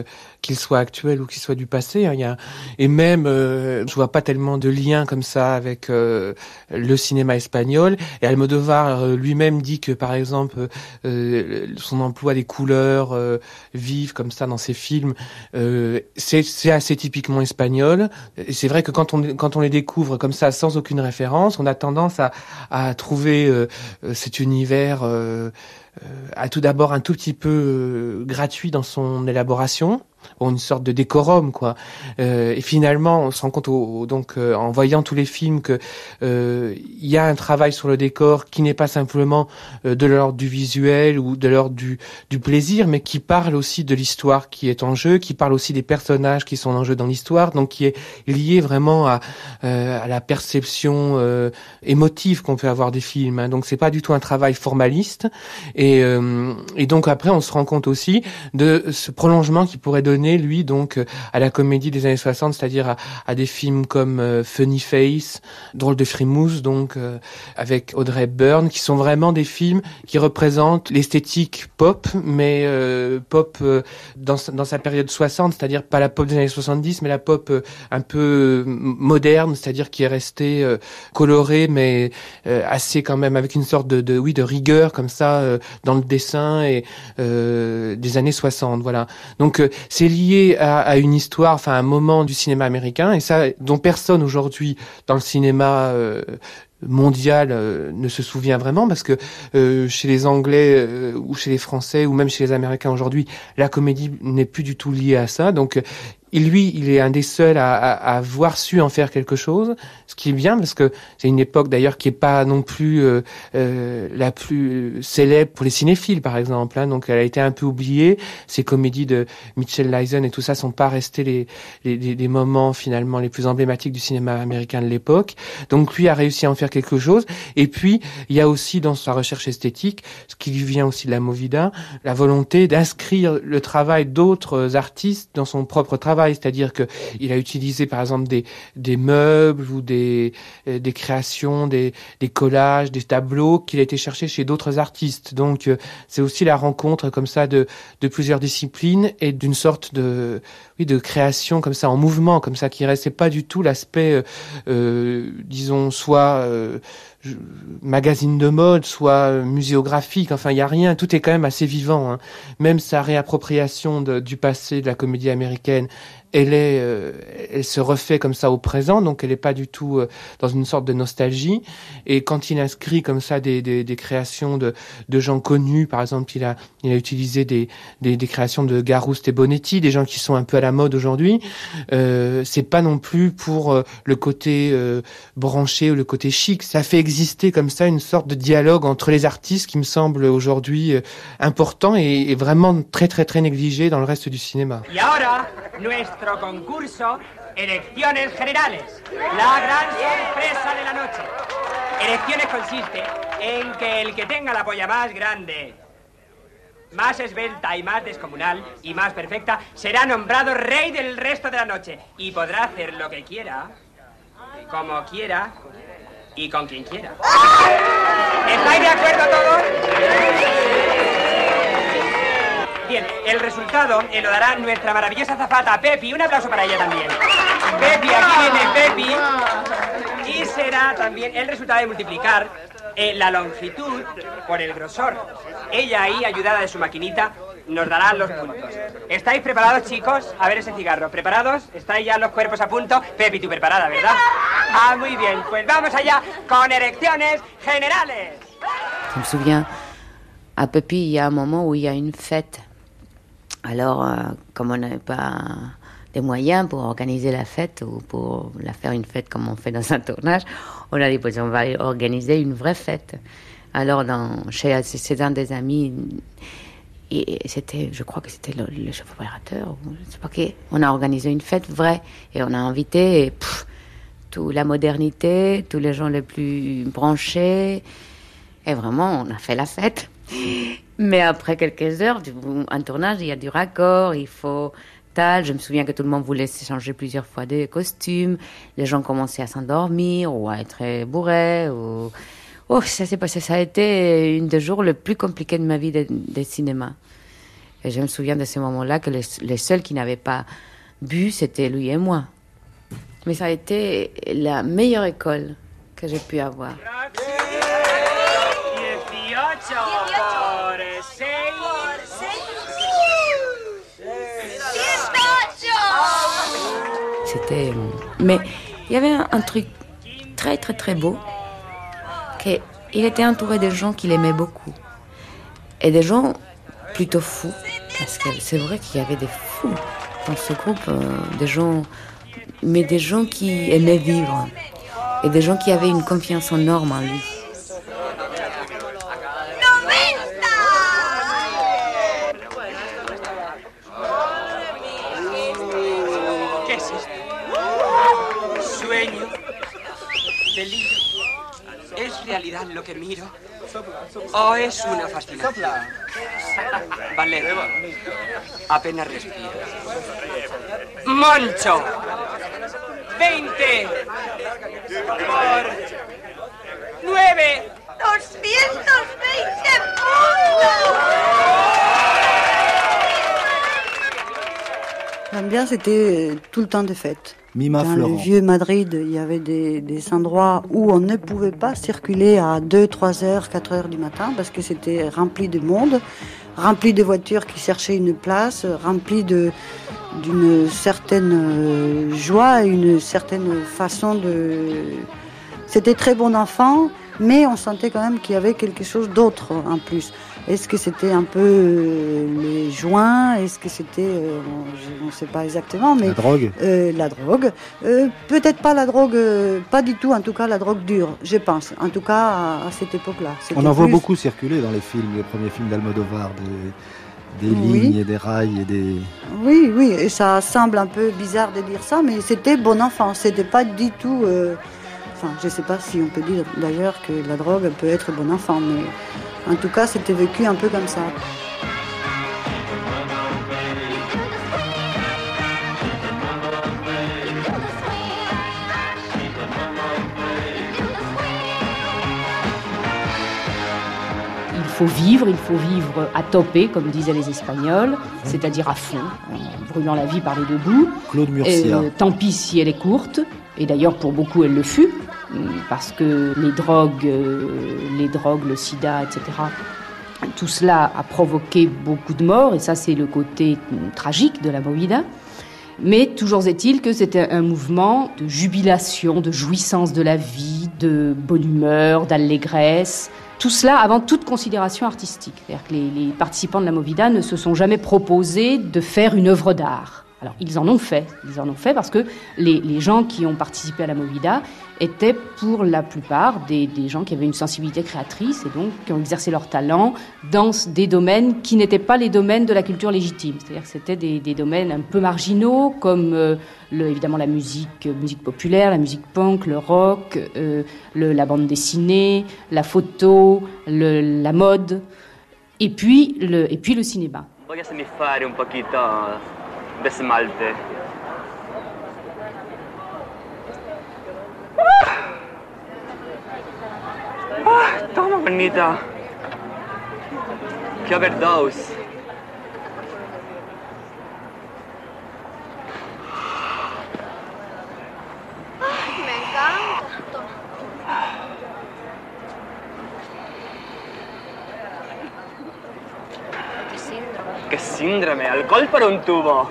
L: qu'il soit actuel ou qu'il soit du passé. Et même, je vois pas tellement de liens comme ça avec le cinéma espagnol. Et Almodóvar lui-même dit que, par exemple, son emploi des couleurs vives comme ça dans ses films, c'est assez typiquement espagnol. Et c'est vrai que quand on les découvre comme ça sans aucune référence, on a tendance à trouver cet univers à tout d'abord un tout petit peu gratuit dans son élaboration, une sorte de décorum, quoi. Et finalement, on se rend compte en voyant tous les films que il y a un travail sur le décor qui n'est pas simplement de l'ordre du visuel ou de l'ordre du plaisir, mais qui parle aussi de l'histoire qui est en jeu, qui parle aussi des personnages qui sont en jeu dans l'histoire, donc qui est lié vraiment à la perception émotive qu'on peut avoir des films. Hein. Donc c'est pas du tout un travail formaliste. Et donc après, on se rend compte aussi de ce prolongement qui pourrait donner, lui, donc, à la comédie des années 60, c'est-à-dire à des films comme Funny Face, Drôle de frimousse, donc, avec Audrey Hepburn, qui sont vraiment des films qui représentent l'esthétique pop, mais pop dans sa période 60, c'est-à-dire pas la pop des années 70, mais la pop un peu moderne, c'est-à-dire qui est restée colorée, mais assez quand même avec une sorte de rigueur comme ça dans le dessin et des années 60, voilà. Donc c'est lié à une histoire, enfin un moment du cinéma américain, et ça dont personne aujourd'hui dans le cinéma mondial ne se souvient vraiment, parce que chez les Anglais ou chez les Français ou même chez les Américains aujourd'hui, la comédie n'est plus du tout liée à ça. Donc il est un des seuls à avoir su en faire quelque chose, ce qui est bien, parce que c'est une époque d'ailleurs qui est pas non plus la plus célèbre pour les cinéphiles, par exemple. Hein, donc elle a été un peu oubliée. Ces comédies de Mitchell Leisen et tout ça sont pas restés les moments finalement les plus emblématiques du cinéma américain de l'époque. Donc lui a réussi à en faire quelque chose. Et puis il y a aussi dans sa recherche esthétique, ce qui lui vient aussi de la Movida, la volonté d'inscrire le travail d'autres artistes dans son propre travail. C'est-à-dire que il a utilisé par exemple des meubles ou des créations, des collages, des tableaux qu'il a été chercher chez d'autres artistes. Donc c'est aussi la rencontre comme ça de plusieurs disciplines et d'une sorte de création comme ça en mouvement, comme ça, qui restait pas du tout l'aspect disons soit magazine de mode, soit muséographique. Enfin, il y a rien, tout est quand même assez vivant. Hein. Même sa réappropriation du passé de la comédie américaine, elle se refait comme ça au présent, donc elle est pas du tout dans une sorte de nostalgie. Et quand il inscrit comme ça des créations de gens connus, par exemple, il a utilisé des créations de Garouste et Bonetti, des gens qui sont un peu à la mode aujourd'hui. C'est pas non plus pour le côté branché ou le côté chic. Ça fait exister comme ça une sorte de dialogue entre les artistes qui me semble aujourd'hui important et vraiment très très très négligé dans le reste du cinéma.
P: Y ahora, nuestro concurso Elecciones Generales, la gran sorpresa de la noche. Elecciones consiste en que el que tenga la polla más grande, más esbelta y más descomunal y más perfecta será nombrado rey del resto de la noche y podrá hacer lo que quiera, como quiera y con quien quiera. ¿Estáis de acuerdo todos? Bien, el resultado lo dará nuestra maravillosa azafata Pepi. Un aplauso para ella también. Pepi, aquí viene Pepi. Y será también el resultado de multiplicar la longitud por el grosor. Ella ahí, ayudada de su maquinita, nos dará los puntos. ¿Estáis preparados, chicos? A ver ese cigarro. ¿Preparados? ¿Estáis ya los cuerpos a punto? Pepi, tú preparada, ¿verdad? Ah, muy bien. Pues vamos allá con Elecciones Generales.
E: Je me souviens, à Pepi, il y a un moment où il y a une fête. Alors, comme on n'avait pas des moyens pour organiser la fête ou pour la faire une fête comme on fait dans un tournage, on a dit, pues, on va organiser une vraie fête. Alors, chez un des amis, et c'était, je crois que c'était le chef opérateur, ou je sais pas qui, on a organisé une fête vraie et on a invité toute la modernité, tous les gens les plus branchés, et vraiment, on a fait la fête. Mais après quelques heures, un tournage, il y a du raccord, il faut tal. Je me souviens que tout le monde voulait s'échanger plusieurs fois des costumes. Les gens commençaient à s'endormir ou à être bourrés. Ça s'est passé. Ça a été une des jours les plus compliqués de ma vie de cinéma. Et je me souviens de ce moment-là que les seuls qui n'avaient pas bu, c'était lui et moi. Mais ça a été la meilleure école que j'ai pu avoir. C'était... Mais il y avait un truc très très très beau, qu'il était entouré de gens qu'il aimait beaucoup. Et des gens plutôt fous, parce que c'est vrai qu'il y avait des fous dans ce groupe, des gens, mais des gens qui aimaient vivre, et des gens qui avaient une confiance énorme en lui.
P: ¿Es realidad lo que miro? ¿O es una fascinación? Vale, apenas respiro. ¡Moncho! 20 por 9.
N: 220 puntos.
Q: L'ambiance était tout le temps de fête.
K: Mima
Q: Dans
K: Florent.
Q: le vieux Madrid, il y avait des endroits où on ne pouvait pas circuler à 2, 3 heures, 4 heures du matin parce que c'était rempli de monde, rempli de voitures qui cherchaient une place, rempli d'une certaine joie, une certaine façon de... C'était très bon enfant, mais on sentait quand même qu'il y avait quelque chose d'autre en plus. Est-ce que c'était un peu les joints? Est-ce que c'était, on ne sait pas exactement, mais
K: la drogue.
Q: La drogue. Peut-être pas la drogue, pas du tout. En tout cas, la drogue dure, je pense. En tout cas, à cette époque-là.
K: On en voit beaucoup circuler dans les films, les premiers films d'Almodovar, des lignes et des rails et des.
Q: Oui, oui. Et ça semble un peu bizarre de dire ça, mais c'était bon enfant. C'était pas du tout. Enfin, je ne sais pas si on peut dire d'ailleurs que la drogue peut être bon enfant, mais en tout cas, c'était vécu un peu comme ça.
F: Il faut vivre à tope, comme disaient les Espagnols, c'est-à-dire à fond, en brûlant la vie par les deux bouts.
K: Claude Murcia.
F: Tant pis si elle est courte, et d'ailleurs pour beaucoup elle le fut, parce que les drogues, le sida, etc., tout cela a provoqué beaucoup de morts, et ça c'est le côté tragique de la movida. Mais toujours est-il que c'était un mouvement de jubilation, de jouissance de la vie, de bonne humeur, d'allégresse. Tout cela avant toute considération artistique. C'est-à-dire que les participants de la movida ne se sont jamais proposés de faire une œuvre d'art. Alors, ils en ont fait parce que les gens qui ont participé à la movida étaient pour la plupart des gens qui avaient une sensibilité créatrice et donc qui ont exercé leur talent dans des domaines qui n'étaient pas les domaines de la culture légitime. C'est-à-dire que c'était des domaines un peu marginaux comme évidemment la musique populaire, la musique punk, le rock, la bande dessinée, la photo, la mode et puis le cinéma.
R: Vogliasmi fare un poquito de smalte. Toma, bonita. Che overdose.
N: Me encanta.
R: Che sindrome, alcohol per un tubo.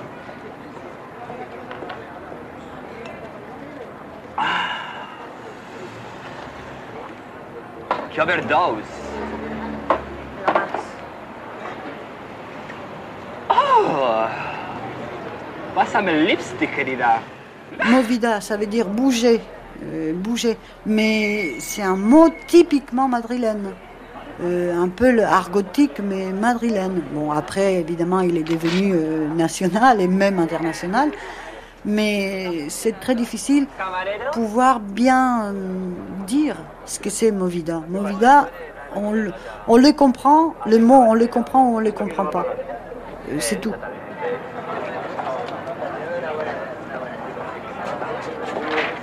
R: Che overdose. Oh, pásame el lipstick, querida.
Q: Movida, ça veut dire bouger, bouger. Mais c'est un mot typiquement madrilène. Un peu argotique, mais madrilène. Bon, après, évidemment, il est devenu national et même international. Mais c'est très difficile de pouvoir bien dire ce que c'est Movida. Movida, on le comprend, le mot, on le comprend ou on ne le comprend pas. C'est tout.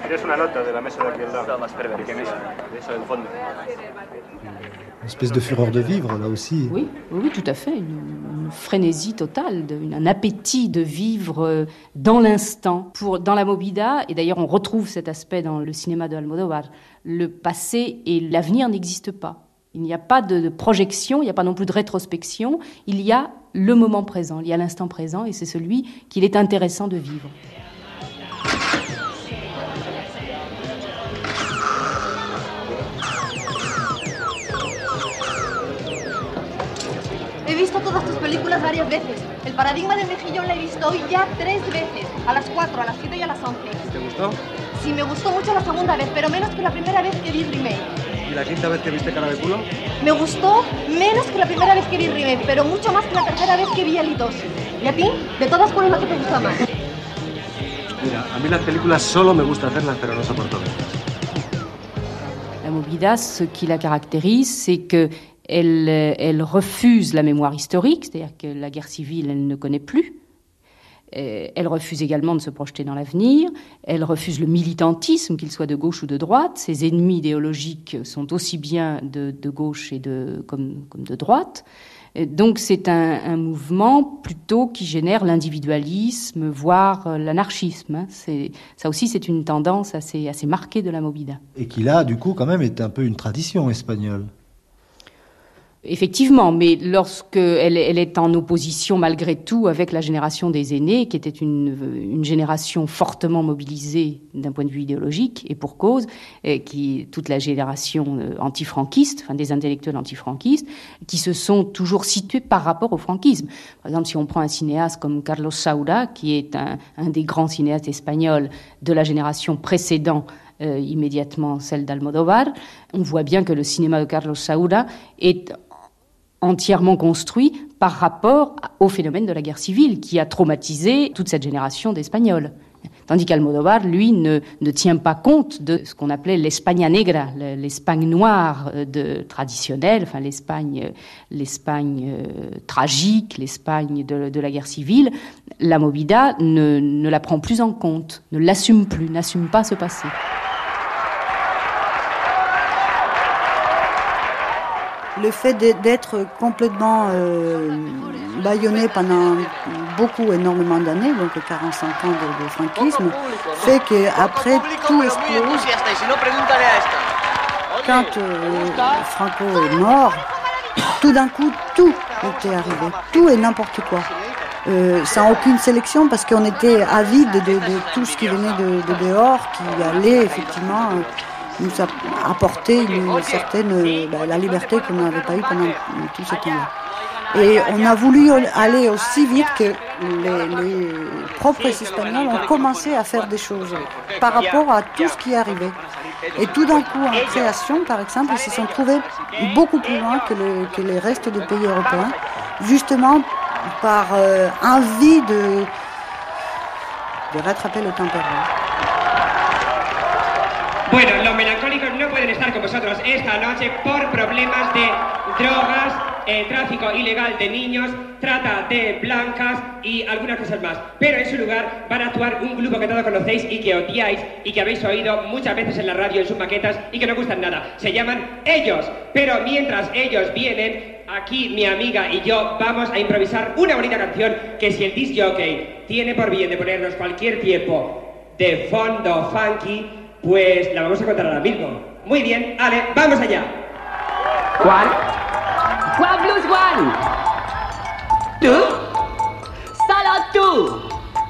J: ¿Quieres una nota de la mesa de aquí al lado? ¿De qué mesa? De esa del fondo.
K: Une espèce de fureur de vivre, là aussi.
F: Oui, tout à fait. Une frénésie totale, un appétit de vivre dans l'instant. Dans la Movida, et d'ailleurs on retrouve cet aspect dans le cinéma de Almodóvar, le passé et l'avenir n'existent pas. Il n'y a pas de projection, il n'y a pas non plus de rétrospection. Il y a le moment présent, il y a l'instant présent, et c'est celui qu'il est intéressant de vivre.
S: He visto todas tus películas varias veces. El paradigma del mejillón la he visto hoy ya 3 veces. A las 4, a las 7 y a las 11.
J: ¿Te gustó?
S: Sí, me gustó mucho la segunda vez, pero menos que la primera vez que vi Remake.
J: ¿Y la quinta vez que viste Cara de Culo?
S: Me gustó menos que la primera vez que vi Remake, pero mucho más que la tercera vez que vi Halitosis. ¿Y a ti? De todas, ¿cuál es la que te gusta más?
J: Mira, a mí las películas solo me gusta hacerlas, pero no soporto verlas.
F: La Movida, ce qui la caractérise, c'est que elle refuse la mémoire historique, c'est-à-dire que la guerre civile, elle ne connaît plus. Elle refuse également de se projeter dans l'avenir. Elle refuse le militantisme, qu'il soit de gauche ou de droite. Ses ennemis idéologiques sont aussi bien de gauche et comme de droite. Donc c'est un mouvement plutôt qui génère l'individualisme, voire l'anarchisme. Ça aussi, c'est une tendance assez marquée de la Movida.
K: Et qui là, du coup, quand même, est un peu une tradition espagnole.
F: Effectivement, mais lorsqu'elle est en opposition malgré tout avec la génération des aînés, qui était une génération fortement mobilisée d'un point de vue idéologique, et pour cause, toute la génération antifranquiste, enfin des intellectuels antifranquistes, qui se sont toujours situés par rapport au franquisme. Par exemple, si on prend un cinéaste comme Carlos Saura, qui est un des grands cinéastes espagnols de la génération précédente, immédiatement celle d'Almodóvar, on voit bien que le cinéma de Carlos Saura est entièrement construit par rapport au phénomène de la guerre civile qui a traumatisé toute cette génération d'Espagnols. Tandis qu'Almodóvar, lui, ne tient pas compte de ce qu'on appelait l'España negra, l'Espagne noire traditionnelle, enfin l'Espagne tragique, l'Espagne de la guerre civile. La Movida ne la prend plus en compte, ne l'assume plus, n'assume pas ce passé.
Q: Le fait d'être complètement bâillonné pendant énormément d'années, donc 45 ans de franquisme, fait qu'après tout explose. Quand Franco est mort, tout d'un coup, tout était arrivé, tout et n'importe quoi. Sans aucune sélection, parce qu'on était avide de tout ce qui venait de dehors, qui allait effectivement nous apporter une certaine la liberté qu'on n'avait pas eue pendant tout ce temps-là. Et on a voulu aller aussi vite que les propres Espagnols ont commencé à faire des choses par rapport à tout ce qui arrivait. Et tout d'un coup, en création, par exemple, ils se sont trouvés beaucoup plus loin que les restes des pays européens, justement par envie de rattraper le temps perdu.
P: Bueno, los melancólicos no pueden estar con vosotros esta noche por problemas de drogas, tráfico ilegal de niños, trata de blancas y algunas cosas más. Pero en su lugar van a actuar un grupo que todos conocéis y que odiáis y que habéis oído muchas veces en la radio, en sus maquetas y que no gustan nada. Se llaman Ellos. Pero mientras ellos vienen, aquí mi amiga y yo vamos a improvisar una bonita canción que si el disc jockey tiene por bien de ponernos cualquier tiempo de fondo funky, pues la vamos a contar ahora mismo. Muy bien, Ale, vamos allá.
O: ¿Cuál? ¿Cuál blues one? ¿Tú? Solo tú.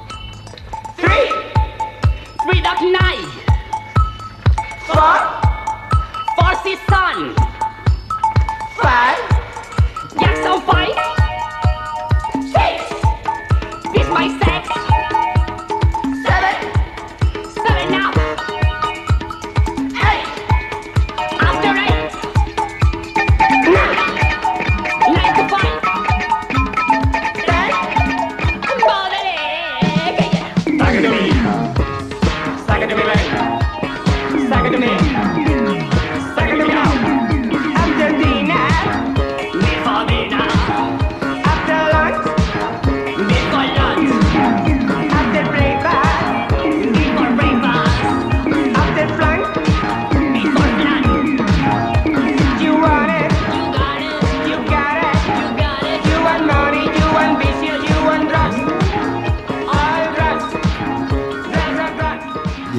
O: 3 Dark Night. 4 Season. 5 Jackson 5. 6 This My Sex. 7 Up. Bordele!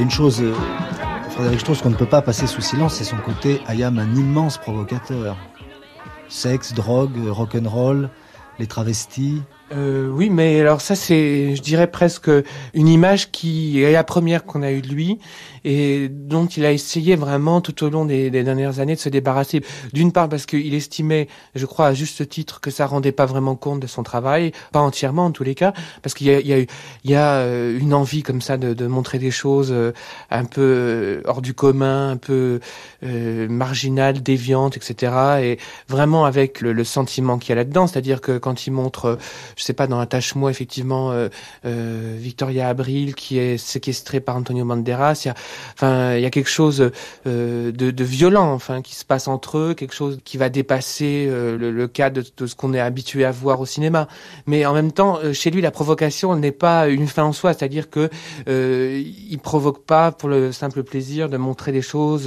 K: y a une chose, Frédéric Strauss, qu'on ne peut pas passer sous silence, c'est son côté Hayam, un immense provocateur. Sexe, drogue, rock'n'roll, les travestis.
L: Oui, mais alors ça c'est, je dirais presque une image qui est la première qu'on a eue de lui et dont il a essayé vraiment tout au long des dernières années de se débarrasser. D'une part parce qu'il estimait, je crois à juste titre, que ça rendait pas vraiment compte de son travail, pas entièrement en tous les cas, parce qu'il y a une envie comme ça de montrer des choses un peu hors du commun, un peu marginales, déviantes, etc. Et vraiment avec le sentiment qu'il y a là-dedans, c'est-à-dire que quand il montre je sais pas, dans Attache-moi, effectivement, Victoria Abril qui est séquestrée par Antonio Banderas. Il y a quelque chose de violent, enfin, qui se passe entre eux, quelque chose qui va dépasser le cadre de ce qu'on est habitué à voir au cinéma. Mais en même temps, chez lui, la provocation n'est pas une fin en soi, c'est-à-dire que il provoque pas pour le simple plaisir de montrer des choses,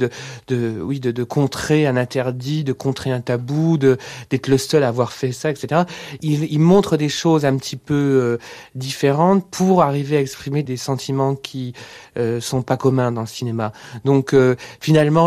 L: de contrer un interdit, de contrer un tabou, d'être le seul à avoir fait ça, etc. Il montre des choses un petit peu différentes pour arriver à exprimer des sentiments qui sont pas communs dans le cinéma. Donc finalement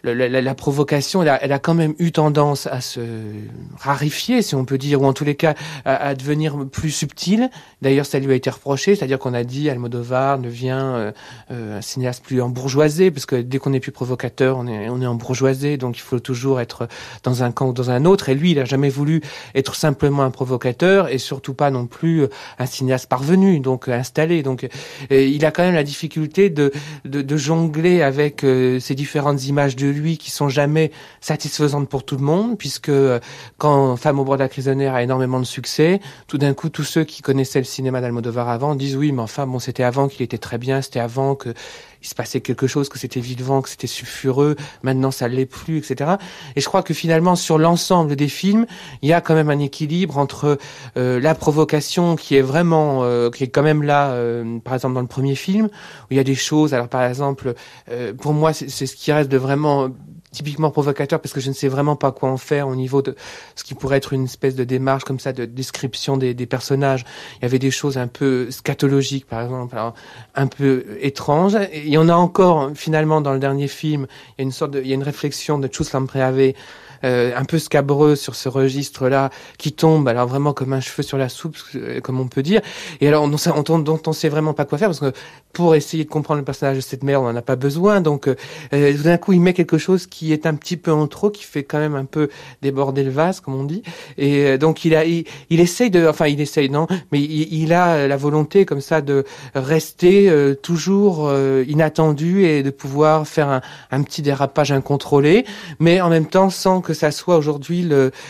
L: la provocation elle a quand même eu tendance à se raréfier, si on peut dire, ou en tous les cas à devenir plus subtile. D'ailleurs ça lui a été reproché, c'est-à-dire qu'on a dit Almodovar devient un cinéaste plus embourgeoisé, parce que dès qu'on est plus provocateur on est embourgeoisé, donc il faut toujours être dans un camp ou dans un autre, et lui il a jamais voulu être simplement un provocateur et surtout pas non plus un cinéaste parvenu, donc installé. Donc il a quand même la difficulté de jongler avec ces différentes images de lui qui sont jamais satisfaisantes pour tout le monde, puisque quand Femme au bord de la Crisonnière a énormément de succès, tout d'un coup tous ceux qui connaissaient le cinéma d'Almodovar avant disent oui mais enfin bon c'était avant qu'il était très bien, c'était avant que il se passait quelque chose, que c'était vivant, que c'était sulfureux, maintenant ça l'est plus, etc. Et je crois que finalement, sur l'ensemble des films, il y a quand même un équilibre entre la provocation qui est vraiment, qui est quand même là, par exemple dans le premier film, où il y a des choses, alors par exemple, pour moi c'est ce qui reste de vraiment typiquement provocateur, parce que je ne sais vraiment pas quoi en faire au niveau de ce qui pourrait être une espèce de démarche comme ça de description des personnages. Il y avait des choses un peu scatologiques, par exemple, alors, un peu étranges. Et il y en a encore finalement dans le dernier film. Il y a une réflexion de Chus Lampreave, un peu scabreux sur ce registre-là, qui tombe alors vraiment comme un cheveu sur la soupe, comme on peut dire. Et alors dont on sait vraiment pas quoi faire, parce que pour essayer de comprendre le personnage de cette mère, on n'en a pas besoin. Donc tout d'un coup, il met quelque chose qui est un petit peu en trop, qui fait quand même un peu déborder le vase, comme on dit. Et donc il essaye non, mais il a la volonté comme ça de rester toujours inattendu et de pouvoir faire un petit dérapage incontrôlé, mais en même temps sans que ça soit aujourd'hui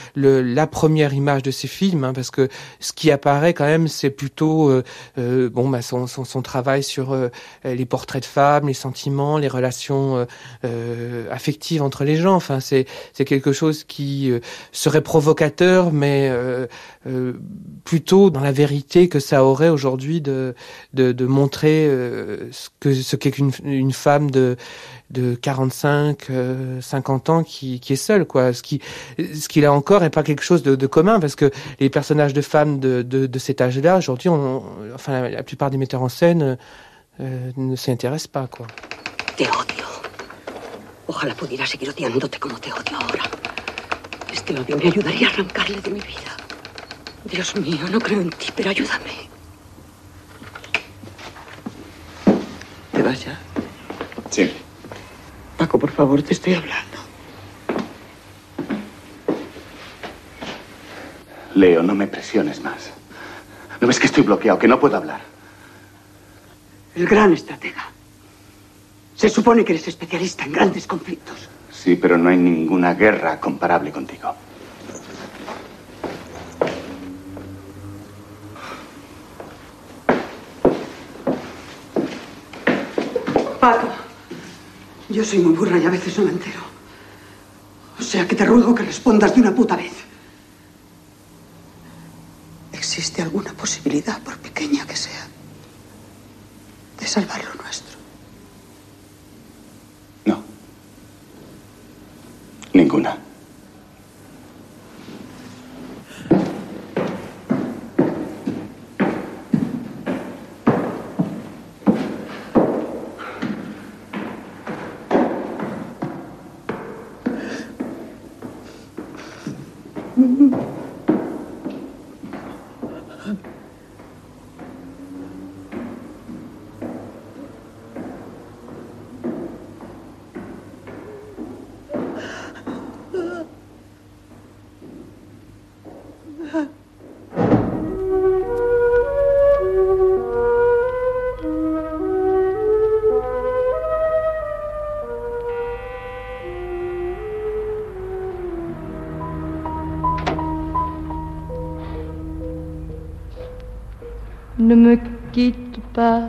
L: la première image de ces films, hein, parce que ce qui apparaît quand même, c'est plutôt son travail sur les portraits de femmes, les sentiments, les relations affectives entre les gens. Enfin, c'est quelque chose qui serait provocateur, mais plutôt dans la vérité que ça aurait aujourd'hui de montrer ce qu'est une femme de 45, 50 ans qui est seule, quoi. Ce qu'il a encore est pas quelque chose de commun, parce que les personnages de femmes de cet âge-là, aujourd'hui, la plupart des metteurs en scène ne s'y intéressent pas, quoi.
G: Te odio. Ojalá pudiera seguir odiándote como te odio ahora. Este odio me ayudaría a arrancarle de mi vida. Dios mío, no creo en ti, pero ayúdame. ¿Te vas ya?
M: Sí.
G: Paco, por favor, te estoy hablando.
M: Leo, no me presiones más. ¿No ves que estoy bloqueado, que no puedo hablar?
G: El gran estratega. Se supone que eres especialista en grandes conflictos.
M: Sí, pero no hay ninguna guerra comparable contigo.
G: Paco, yo soy muy burra y a veces no me entero. O sea que te ruego que respondas de una puta vez. ¿Existe alguna posibilidad, por pequeña que sea, de salvar lo nuestro?
M: No. Ninguna.
D: Ne me quitte pas,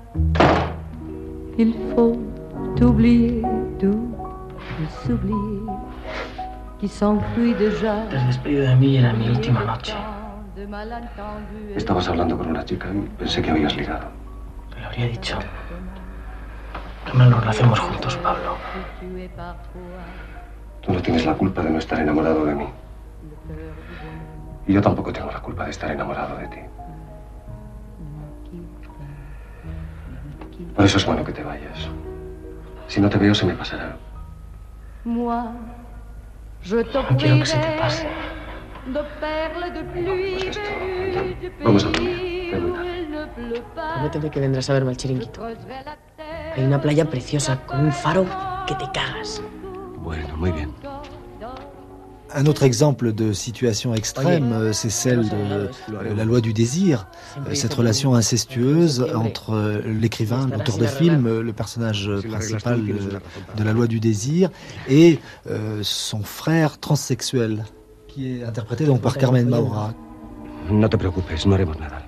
D: il faut oublier tout, s'oublier, qui s'enfuit déjà.
T: Te has despedido de mí y era mi última noche.
J: Estabas hablando con una chica y pensé que habías ligado.
T: Te lo habría dicho. Pero no nos hacemos juntos, Pablo.
J: Tú no tienes la culpa de no estar enamorado de mí. Y yo tampoco tengo la culpa de estar enamorado de ti. Por eso es bueno que te vayas. Si no te veo, se me pasará.
D: No
T: quiero que se te pase.
J: Vamos a dormir. Ven muy tarde.
T: Prométeme que vendrás a verme al chiringuito. Hay una playa preciosa con un faro que te cagas.
J: Bueno, muy bien.
K: Un autre exemple de situation extrême, c'est celle de La loi du désir, cette relation incestueuse entre l'écrivain, l'auteur de film, le personnage principal de La loi du désir, et son frère transsexuel, qui est interprété donc par Carmen Maura.
J: No te preocupes, no haremos nada.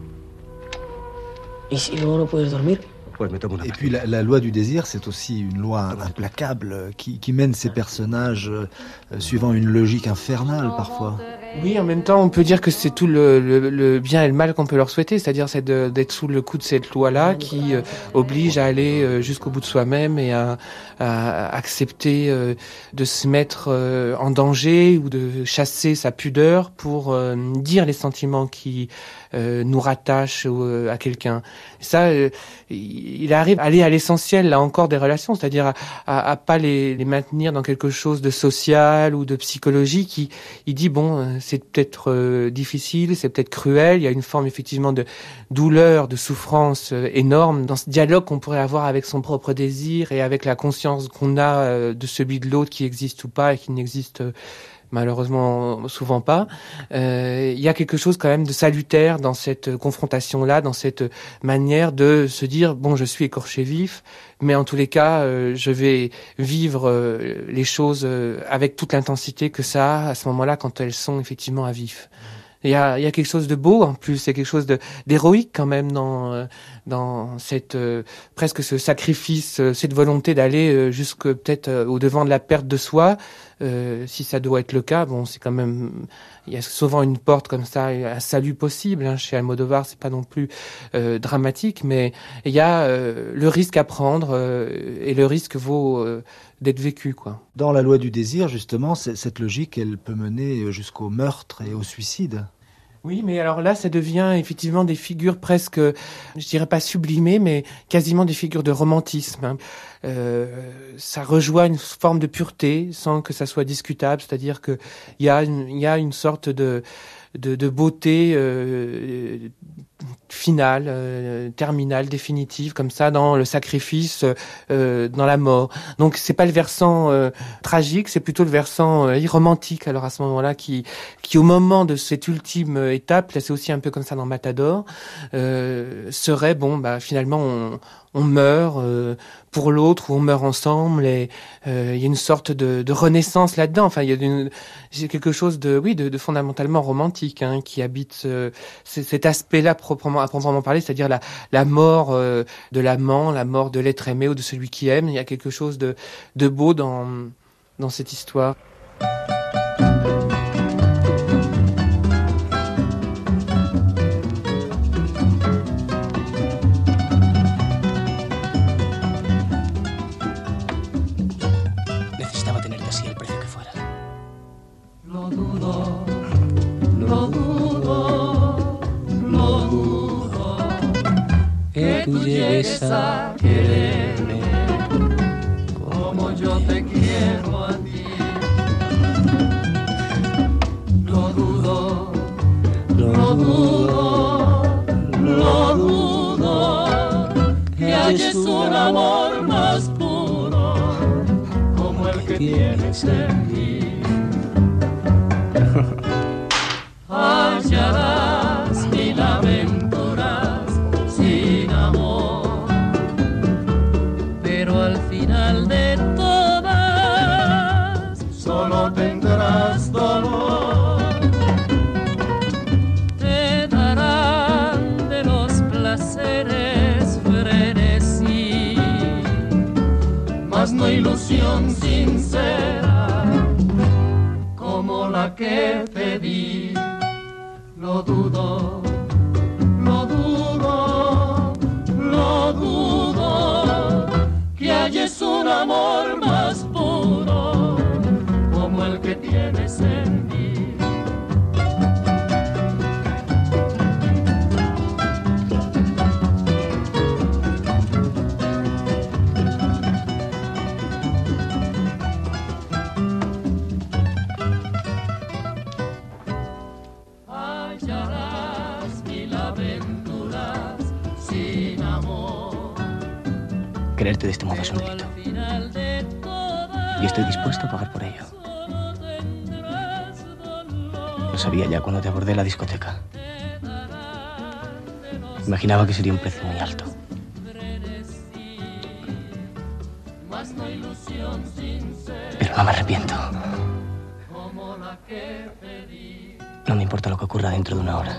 T: ¿Y si luego no puedes dormir?
K: Et puis la loi du désir, c'est aussi une loi implacable qui mène ces personnages suivant une logique infernale parfois.
L: Oui, en même temps, on peut dire que c'est tout le bien et le mal qu'on peut leur souhaiter, c'est-à-dire c'est d'être sous le coup de cette loi-là qui oblige à aller jusqu'au bout de soi-même et à accepter de se mettre en danger ou de chasser sa pudeur pour dire les sentiments qui nous rattachent à quelqu'un. Ça, il arrive à aller à l'essentiel, là encore, des relations, c'est-à-dire à pas les maintenir dans quelque chose de social ou de psychologique. Il dit, bon, c'est peut-être difficile, c'est peut-être cruel, il y a une forme effectivement de douleur, de souffrance énorme dans ce dialogue qu'on pourrait avoir avec son propre désir et avec la conscience qu'on a de celui de l'autre qui existe ou pas et qui n'existe malheureusement souvent pas. Il y a quelque chose quand même de salutaire dans cette confrontation-là, dans cette manière de se dire, bon, je suis écorché vif, mais en tous les cas, je vais vivre les choses avec toute l'intensité que ça a à ce moment-là quand elles sont effectivement à vif. Il y a quelque chose de beau en plus, il y a quelque chose d'héroïque quand même dans cette presque ce sacrifice, cette volonté d'aller jusque peut-être au devant de la perte de soi, si ça doit être le cas. Bon, c'est quand même, il y a souvent une porte comme ça, un salut possible. Hein, chez Almodovar, c'est pas non plus dramatique, mais il y a le risque à prendre et le risque vaut d'être vécu, quoi.
K: Dans La loi du désir, justement, cette logique, elle peut mener jusqu'au meurtre et au suicide.
L: Oui, mais alors là, ça devient effectivement des figures presque, je dirais pas sublimées, mais quasiment des figures de romantisme. Hein. Ça rejoint une forme de pureté sans que ça soit discutable, c'est-à-dire que il y a une sorte de beauté finale, terminale, définitive, comme ça, dans le sacrifice, dans la mort. Donc c'est pas le versant tragique, c'est plutôt le versant romantique. Alors à ce moment-là, qui au moment de cette ultime étape, là c'est aussi un peu comme ça dans Matador, serait bon, bah finalement on meurt pour l'autre ou on meurt ensemble et il y a une sorte de renaissance là-dedans. Enfin, il y a quelque chose de fondamentalement romantique qui habite cet aspect-là à proprement parler, c'est-à-dire la mort de l'amant, la mort de l'être aimé ou de celui qui aime. Il y a quelque chose de beau dans cette histoire.
U: Tú llegues a quererme como yo te quiero a ti. No dudo, halles un amor más puro como el que tienes en mí. Hallarás mil aventuras sin amor, pero al final de todas solo tendrás dolor. Te darán de los placeres frenesí, mas no ilusión sincera como la que te di. Lo dudo, lo dudo, lo dudo, que halles un amor más puro como el que tienes en mí.
O: Quererte de este modo es un delito. Y estoy dispuesto a pagar por ello. Lo sabía ya cuando te abordé en la discoteca. Imaginaba que sería un precio muy alto. Pero no me arrepiento. No me importa lo que ocurra dentro de una hora.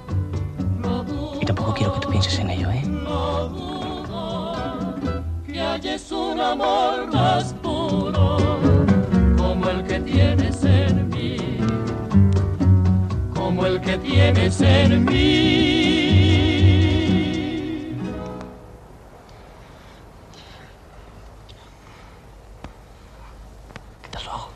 O: Y tampoco quiero que tú pienses en ello, ¿eh?
U: Que halles un amor más puro como el que tienes en mí, como el que tienes en mí.
O: ¿Qué tal lo hago?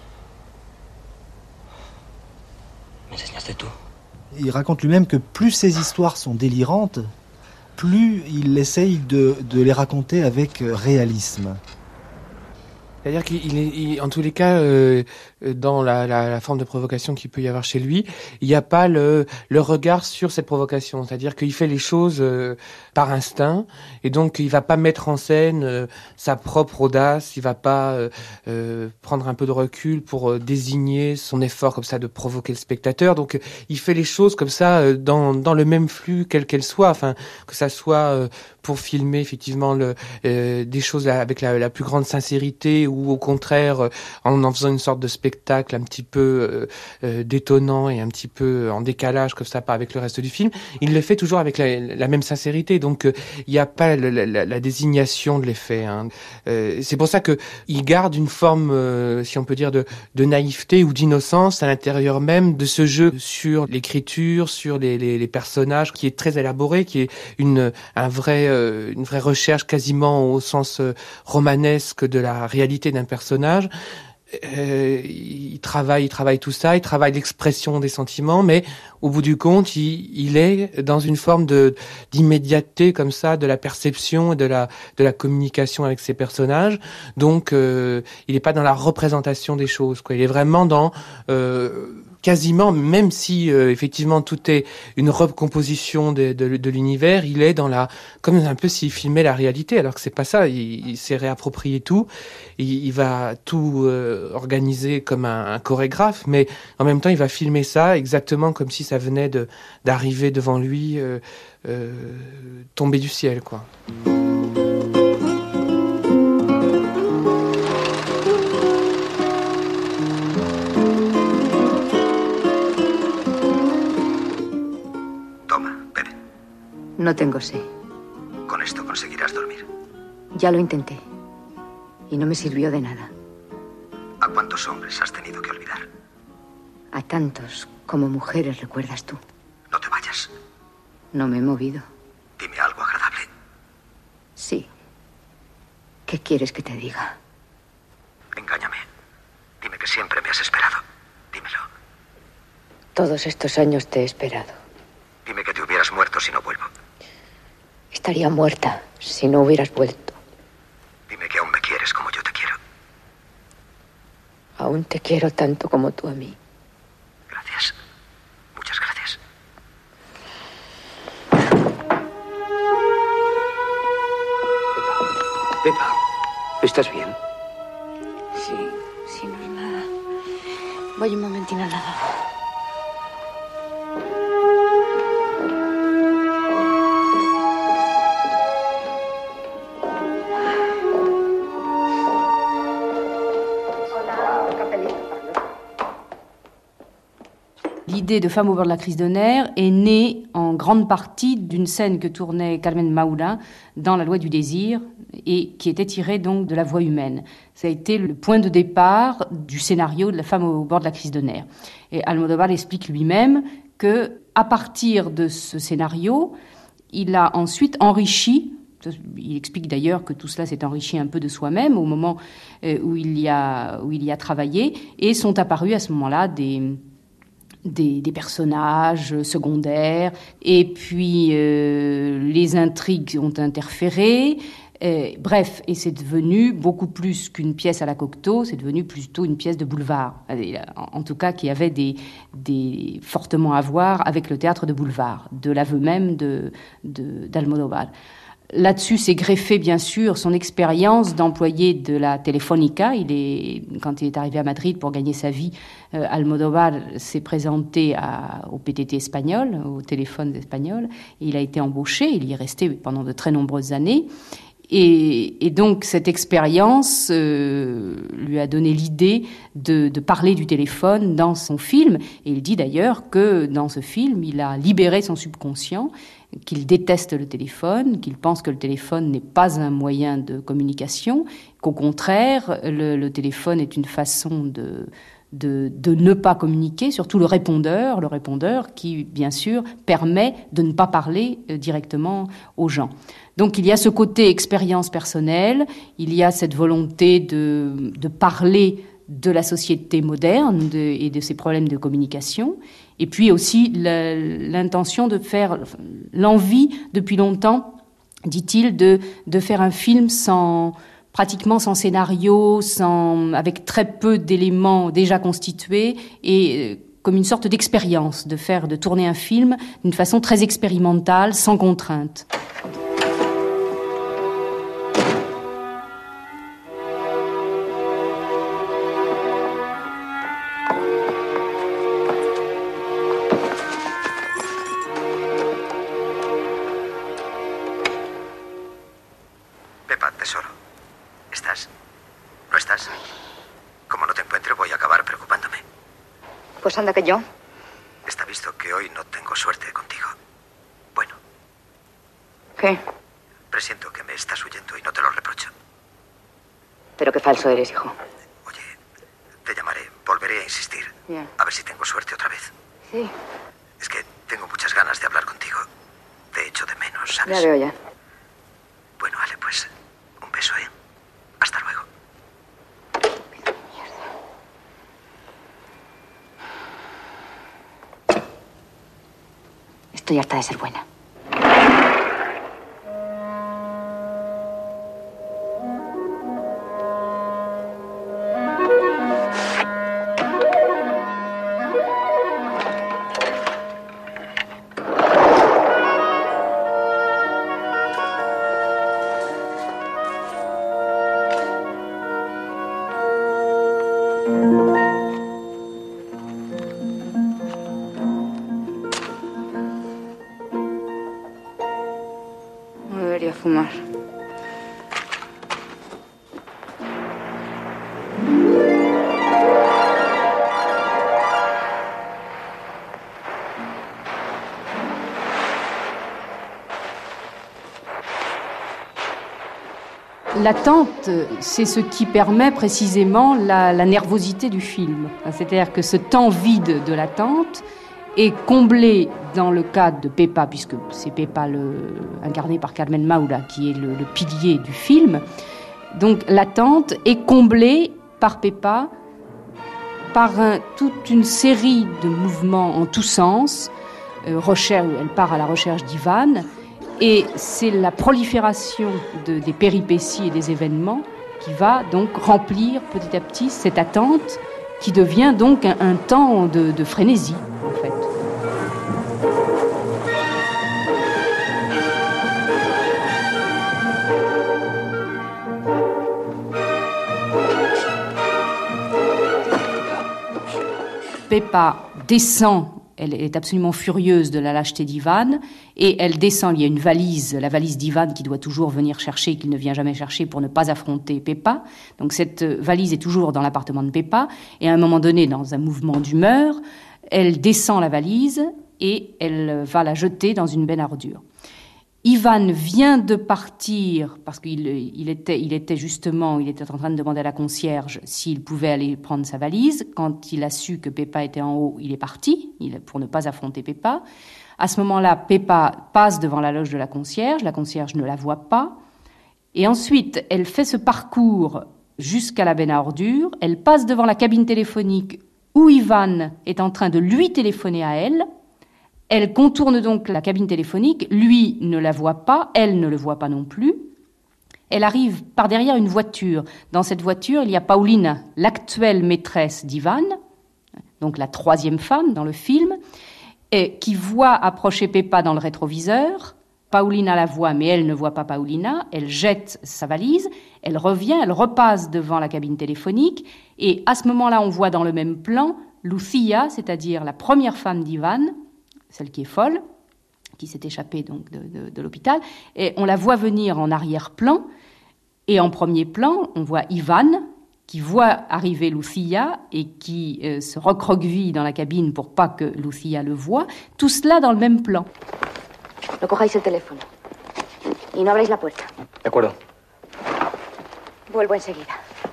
O: ¿Me enseñaste tú?
K: Il raconte lui-même que plus ces histoires sont délirantes, plus il essaye de les raconter avec réalisme.
L: C'est-à-dire en tous les cas, dans la forme de provocation qu'il peut y avoir chez lui, il n'y a pas le regard sur cette provocation. C'est-à-dire qu'il fait les choses par instinct, et donc il va pas mettre en scène sa propre audace, il va pas prendre un peu de recul pour désigner son effort comme ça de provoquer le spectateur. Donc il fait les choses comme ça dans le même flux, quelle qu'elle soit, enfin que ça soit pour filmer effectivement des choses avec la plus grande sincérité, ou au contraire en faisant une sorte de spectacle un petit peu détonnant et un petit peu en décalage comme ça avec le reste du film. Il le fait toujours avec la même sincérité, donc il n'y a pas la désignation de l'effet, hein. C'est pour ça que il garde une forme, si on peut dire, de naïveté ou d'innocence à l'intérieur même de ce jeu sur l'écriture, sur les personnages, qui est très élaboré, qui est une vraie recherche quasiment au sens romanesque de la réalité d'un personnage. Il travaille tout ça, il travaille l'expression des sentiments, mais au bout du compte, il est dans une forme d'immédiateté comme ça, de la perception et de la communication avec ses personnages. Donc, il n'est pas dans la représentation des choses, quoi. Il est vraiment dans quasiment, même si effectivement tout est une recomposition de l'univers, il est dans comme un peu s'il filmait la réalité, alors que c'est pas ça. Il s'est réapproprié tout, il va tout organiser comme un chorégraphe, mais en même temps il va filmer ça exactement comme si ça venait d'arriver devant lui, tomber du ciel, quoi.
I: No tengo sed.
M: Con esto conseguirás dormir.
I: Ya lo intenté. Y no me sirvió de nada.
M: ¿A cuántos hombres has tenido que olvidar?
I: A tantos como mujeres, recuerdas tú.
M: No te vayas.
I: No me he movido.
M: Dime algo agradable.
I: Sí. ¿Qué quieres que te diga?
M: Engáñame. Dime que siempre me has esperado. Dímelo.
I: Todos estos años te he esperado.
M: Dime que te hubieras muerto si no vuelvo.
I: Estaría muerta si no hubieras vuelto.
M: Dime que aún me quieres como yo te quiero.
I: Aún te quiero tanto como tú a mí.
M: Gracias. Muchas gracias.
O: ¿Qué ¿Estás bien?
E: Sí, sí, no es nada. Voy un momentín al lado.
F: L'idée de Femme au bord de la crise de nerfs est née en grande partie d'une scène que tournait Carmen Maura dans La loi du désir et qui était tirée donc de La voix humaine. Ça a été le point de départ du scénario de La Femme au bord de la crise de nerfs. Et Almodóvar explique lui-même que, à partir de ce scénario, il a ensuite enrichi. Il explique d'ailleurs que tout cela s'est enrichi un peu de soi-même au moment où il y a travaillé, et sont apparus à ce moment-là des personnages secondaires, et puis les intrigues ont interféré. Bref, et c'est devenu beaucoup plus qu'une pièce à la Cocteau, c'est devenu plutôt une pièce de boulevard, en tout cas qui avait des fortement à voir avec le théâtre de boulevard, de l'aveu même d'Almodóvar. Là-dessus, s'est greffé, bien sûr, son expérience d'employé de la Telefónica. Quand il est arrivé à Madrid pour gagner sa vie, Almodóvar s'est présenté au PTT espagnol, au téléphone espagnol. Et il a été embauché, il y est resté pendant de très nombreuses années. Et donc, cette expérience lui a donné l'idée de parler du téléphone dans son film. Et il dit d'ailleurs que dans ce film, il a libéré son subconscient, qu'il déteste le téléphone, qu'il pense que le téléphone n'est pas un moyen de communication, qu'au contraire, le téléphone est une façon de ne pas communiquer, surtout le répondeur qui, bien sûr, permet de ne pas parler directement aux gens. Donc il y a ce côté expérience personnelle, il y a cette volonté de parler de la société moderne et de ses problèmes de communication, et puis aussi l'intention de faire, l'envie depuis longtemps, dit-il, de faire un film pratiquement sans scénario, avec très peu d'éléments déjà constitués, et comme une sorte d'expérience, de tourner un film d'une façon très expérimentale, sans contrainte.
I: Pues anda que yo.
M: Está visto que hoy no tengo suerte contigo. Bueno.
I: ¿Qué?
M: Presiento que me estás huyendo y no te lo reprocho.
I: Pero qué falso eres, hijo.
M: Oye, te llamaré, volveré a insistir.
I: Yeah.
M: A ver si tengo suerte otra vez.
I: Sí.
M: Es que tengo muchas ganas de hablar contigo. Te echo de menos, ¿sabes?
I: Ya veo ya.
M: Bueno, vale, pues un beso, ¿eh? Hasta luego.
I: Estoy harta de ser buena.
E: Fumar.
F: L'attente, c'est ce qui permet précisément la nervosité du film. C'est-à-dire que ce temps vide de l'attente est comblé dans le cas de Pepa, puisque c'est Pepa incarné par Carmen Maura qui est le pilier du film. Donc l'attente est comblée par Pepa par toute une série de mouvements en tous sens. Elle part à la recherche d'Ivan, et c'est la prolifération des péripéties et des événements qui va donc remplir petit à petit cette attente qui devient donc un temps de frénésie, en fait. Pepa descend. Elle est absolument furieuse de la lâcheté d'Ivan et elle descend. Il y a une valise, la valise d'Ivan qui doit toujours venir chercher, qu'il ne vient jamais chercher pour ne pas affronter Pepa. Donc cette valise est toujours dans l'appartement de Pepa et à un moment donné, dans un mouvement d'humeur, elle descend la valise et elle va la jeter dans une benne à ordures. Ivan vient de partir parce qu'il était justement, il était en train de demander à la concierge s'il pouvait aller prendre sa valise. Quand il a su que Pepa était en haut, il est parti pour ne pas affronter Pepa. À ce moment-là, Pepa passe devant la loge de la concierge ne la voit pas. Et ensuite, elle fait ce parcours jusqu'à la benne à ordures. Elle passe devant la cabine téléphonique où Ivan est en train de lui téléphoner à elle. Elle contourne donc la cabine téléphonique, lui ne la voit pas, elle ne le voit pas non plus. Elle arrive par derrière une voiture. Dans cette voiture, il y a Paulina, l'actuelle maîtresse d'Ivan, donc la troisième femme dans le film, et qui voit approcher Pepa dans le rétroviseur. Paulina la voit, mais elle ne voit pas Paulina. Elle jette sa valise, elle revient, elle repasse devant la cabine téléphonique, et à ce moment-là, on voit dans le même plan Lucia, c'est-à-dire la première femme d'Ivan, celle qui est folle, qui s'est échappée donc de l'hôpital, et on la voit venir en arrière-plan, et en premier plan, on voit Ivan, qui voit arriver Lucia, et qui se recroqueville dans la cabine pour pas que Lucia le voie, tout cela dans le même plan.
I: No cojáis el teléfono, y no abráis la puerta.
M: De acuerdo.
I: Vuelvo enseguida.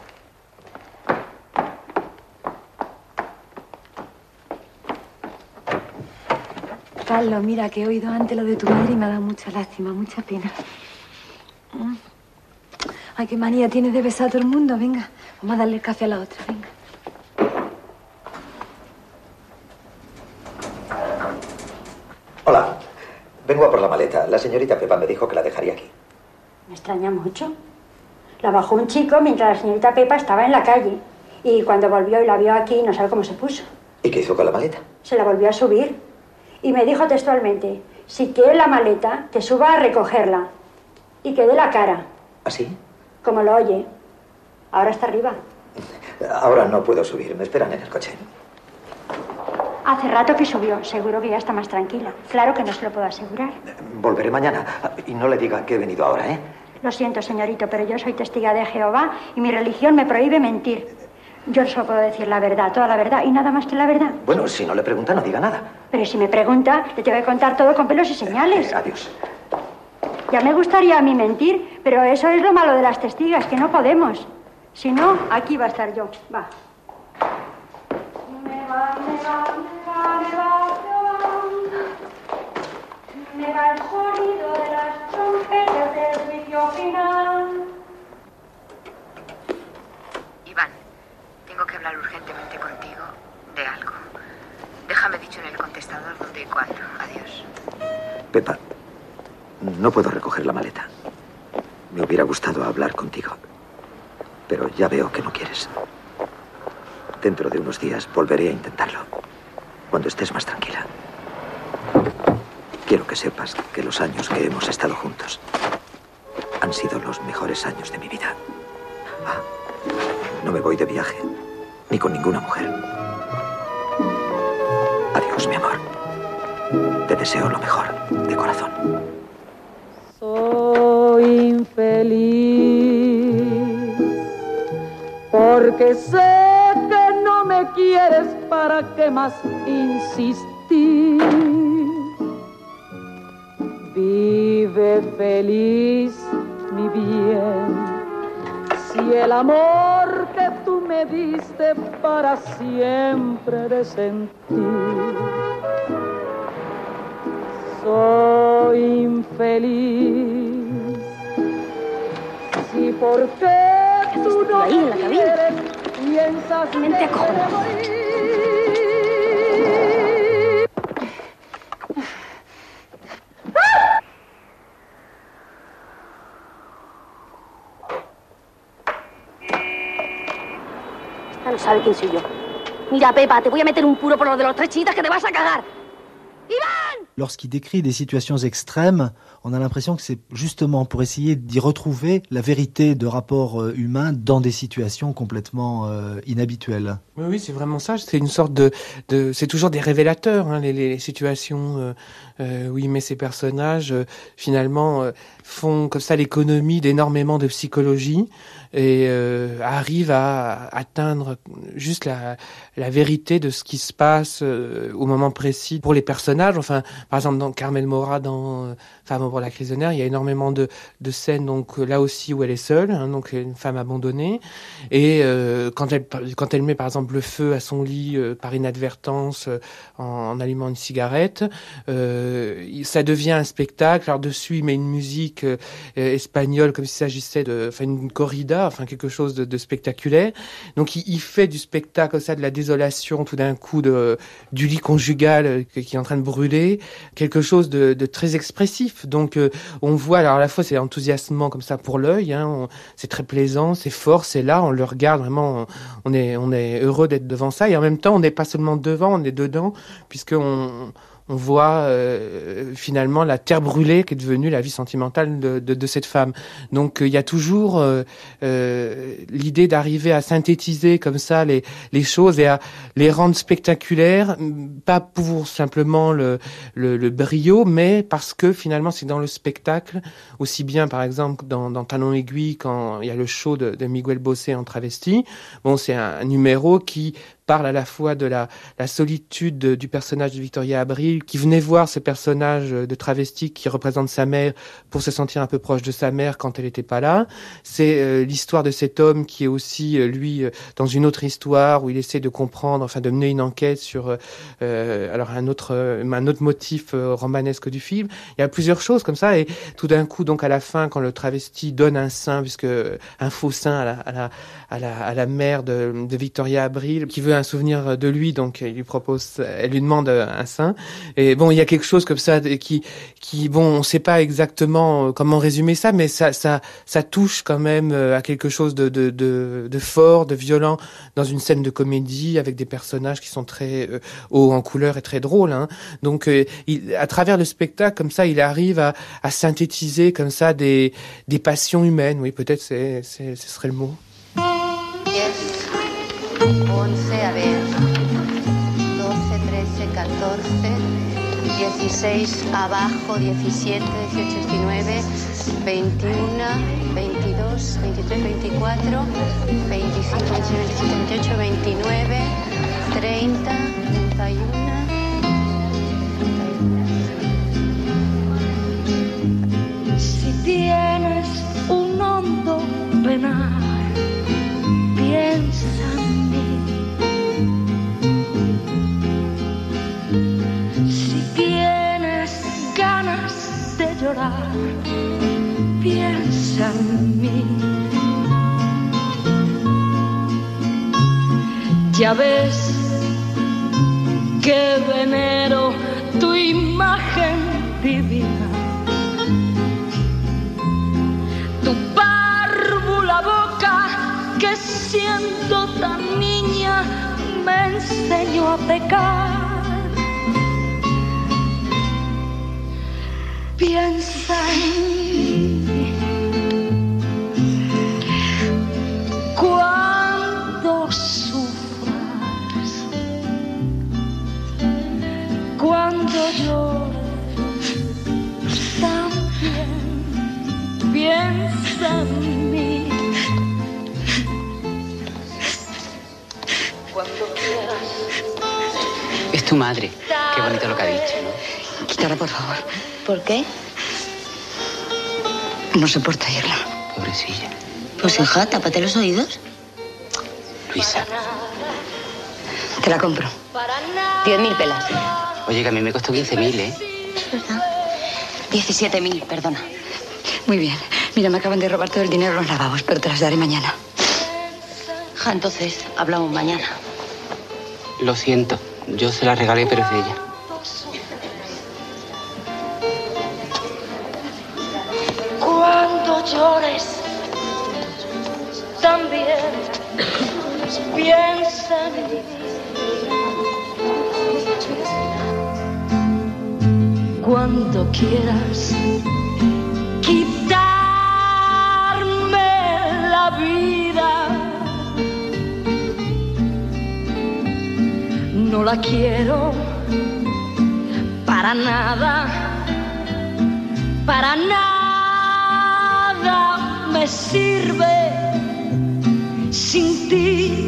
B: Carlos, mira, que he oído antes lo de tu madre y me ha dado mucha lástima, mucha pena. Ay, qué manía tienes de besar a todo el mundo. Venga, vamos a darle el café a la otra, venga.
M: Hola, vengo a por la maleta. La señorita Pepa me dijo que la dejaría aquí.
V: Me extraña mucho. La bajó un chico mientras la señorita Pepa estaba en la calle. Y cuando volvió y la vio aquí, no sabe cómo se puso.
M: ¿Y qué hizo con la maleta?
V: Se la volvió a subir. Y me dijo textualmente, si quiere la maleta, que suba a recogerla. Y que dé la cara.
M: ¿Así?
V: Como lo oye. Ahora está arriba.
M: Ahora no puedo subir. Me esperan en el coche.
V: Hace rato que subió. Seguro que ya está más tranquila. Claro que no se lo puedo asegurar.
M: Volveré mañana. Y no le diga que he venido ahora, ¿eh?
V: Lo siento, señorito, pero yo soy testiga de Jehová y mi religión me prohíbe mentir. Yo solo puedo decir la verdad, toda la verdad y nada más que la verdad.
M: Bueno, si no le pregunta, no diga nada.
V: Pero si me pregunta, le tengo que contar todo con pelos y señales.
M: Adiós.
V: Ya me gustaría a mí mentir, pero eso es lo malo de las testigas, que no podemos. Si no, aquí va a estar yo. Va. Me va el sonido de las trompetas del juicio final.
E: Iván, tengo que hablar urgentemente contigo de algo. Déjame dicho en el contestador dónde y cuándo. Adiós.
M: Pepa, no puedo recoger la maleta. Me hubiera gustado hablar contigo, pero ya veo que no quieres. Dentro de unos días volveré a intentarlo, cuando estés más tranquila. Quiero que sepas que los años que hemos estado juntos han sido los mejores años de mi vida. No me voy de viaje, ni con ninguna mujer. Adiós, mi amor. Te deseo lo mejor, de corazón.
D: Soy infeliz porque sé que no me quieres, ¿para qué más insistir? Vive feliz, mi bien, si el amor que tú me diste para siempre de sentir. Soy infeliz, si porque tú no me quieres, piensas que me morir.
V: No sabe quién soy yo. Mira, Pepa, te voy a meter un puro por lo de los 3 chitas que te vas a cagar. ¡Iván!
K: Lorsqu'il décrit des situations extrêmes, on a l'impression que c'est justement pour essayer d'y retrouver la vérité de rapports humains dans des situations complètement inhabituelles.
L: Oui, c'est vraiment ça. C'est une sorte c'est toujours des révélateurs, hein, les situations où il met ses personnages, finalement, font comme ça l'économie d'énormément de psychologie et arrivent à atteindre juste la vérité de ce qui se passe au moment précis pour les personnages. Enfin, par exemple, dans Carmel Mora, dans Femme pour la prisonnière, il y a énormément de scènes, donc là aussi où elle est seule, hein, donc une femme abandonnée, et quand elle met par exemple le feu à son lit par inadvertance en allumant une cigarette, ça devient un spectacle. Alors dessus, il met une musique espagnole comme s'il s'agissait une corrida, enfin quelque chose de spectaculaire. Donc il fait du spectacle comme ça, de la désolation tout d'un coup du lit conjugal qui est en train de brûler, quelque chose de très expressif. Donc on voit, alors à la fois c'est enthousiasmant comme ça pour l'œil, hein, c'est très plaisant, c'est fort, c'est là, on le regarde vraiment, on est heureux d'être devant ça, et en même temps on n'est pas seulement devant, on est dedans, puisqu'on voit finalement la terre brûlée qui est devenue la vie sentimentale de cette femme. Donc il y a toujours l'idée d'arriver à synthétiser comme ça les choses et à les rendre spectaculaires, pas pour simplement le brio, mais parce que finalement c'est dans le spectacle, aussi bien par exemple dans Talons aiguilles, quand il y a le show de Miguel Bosé en travesti. Bon, c'est un numéro qui parle à la fois de la solitude du personnage de Victoria Abril, qui venait voir ce personnage de travesti qui représente sa mère pour se sentir un peu proche de sa mère quand elle n'était pas là. C'est l'histoire de cet homme qui est aussi, lui, dans une autre histoire où il essaie de comprendre, enfin de mener une enquête sur alors un autre motif romanesque du film. Il y a plusieurs choses comme ça, et tout d'un coup, donc à la fin, quand le travesti donne un sein, puisque un faux sein à la mère de Victoria Abril, qui veut un souvenir de lui, donc elle lui demande un sein. Et bon, il y a quelque chose comme ça qui bon, on sait pas exactement comment résumer ça, mais ça touche quand même à quelque chose de fort, de violent, dans une scène de comédie avec des personnages qui sont très hauts en couleur et très drôles, hein. Donc à travers le spectacle comme ça, il arrive à synthétiser comme ça des passions humaines. Oui, peut-être ce serait le mot.
C: 11, a ver, 12, 13, 14, 16, abajo, 17, 18, 19, 21, 22, 23, 24, 25, 26, 27, 28, 29, 30, 31...
D: Si tienes un hondo penal, piensa en mí. Si tienes ganas de llorar, piensa en mí. Ya ves que venero tu imagen divina, tu párvula boca que siendo tan niña me enseñó a pecar. Piensa en mí cuando sufras, cuando llores también. Piensa en mí cuando quieras.
O: Es tu madre. Qué bonito lo que ha dicho, ¿no?
G: Quítala, por favor.
I: ¿Por qué?
G: No soporto oírla.
O: Pobrecilla.
I: Pues hija, tápate los oídos.
O: Luisa.
G: Te la compro.
I: 10.000 pelas.
O: Oye, que a mí me costó 15.000, ¿eh?
I: Es verdad. 17.000, perdona.
G: Muy bien. Mira, me acaban de robar todo el dinero en los lavabos, pero te las daré mañana.
I: Ja, entonces, hablamos mañana.
O: Lo siento. Yo se la regalé, pero es de ella.
D: Cuando llores también piensa en mí.
U: cuando quieras quitarme la vida. No la quiero para nada, para nada me sirve sin ti.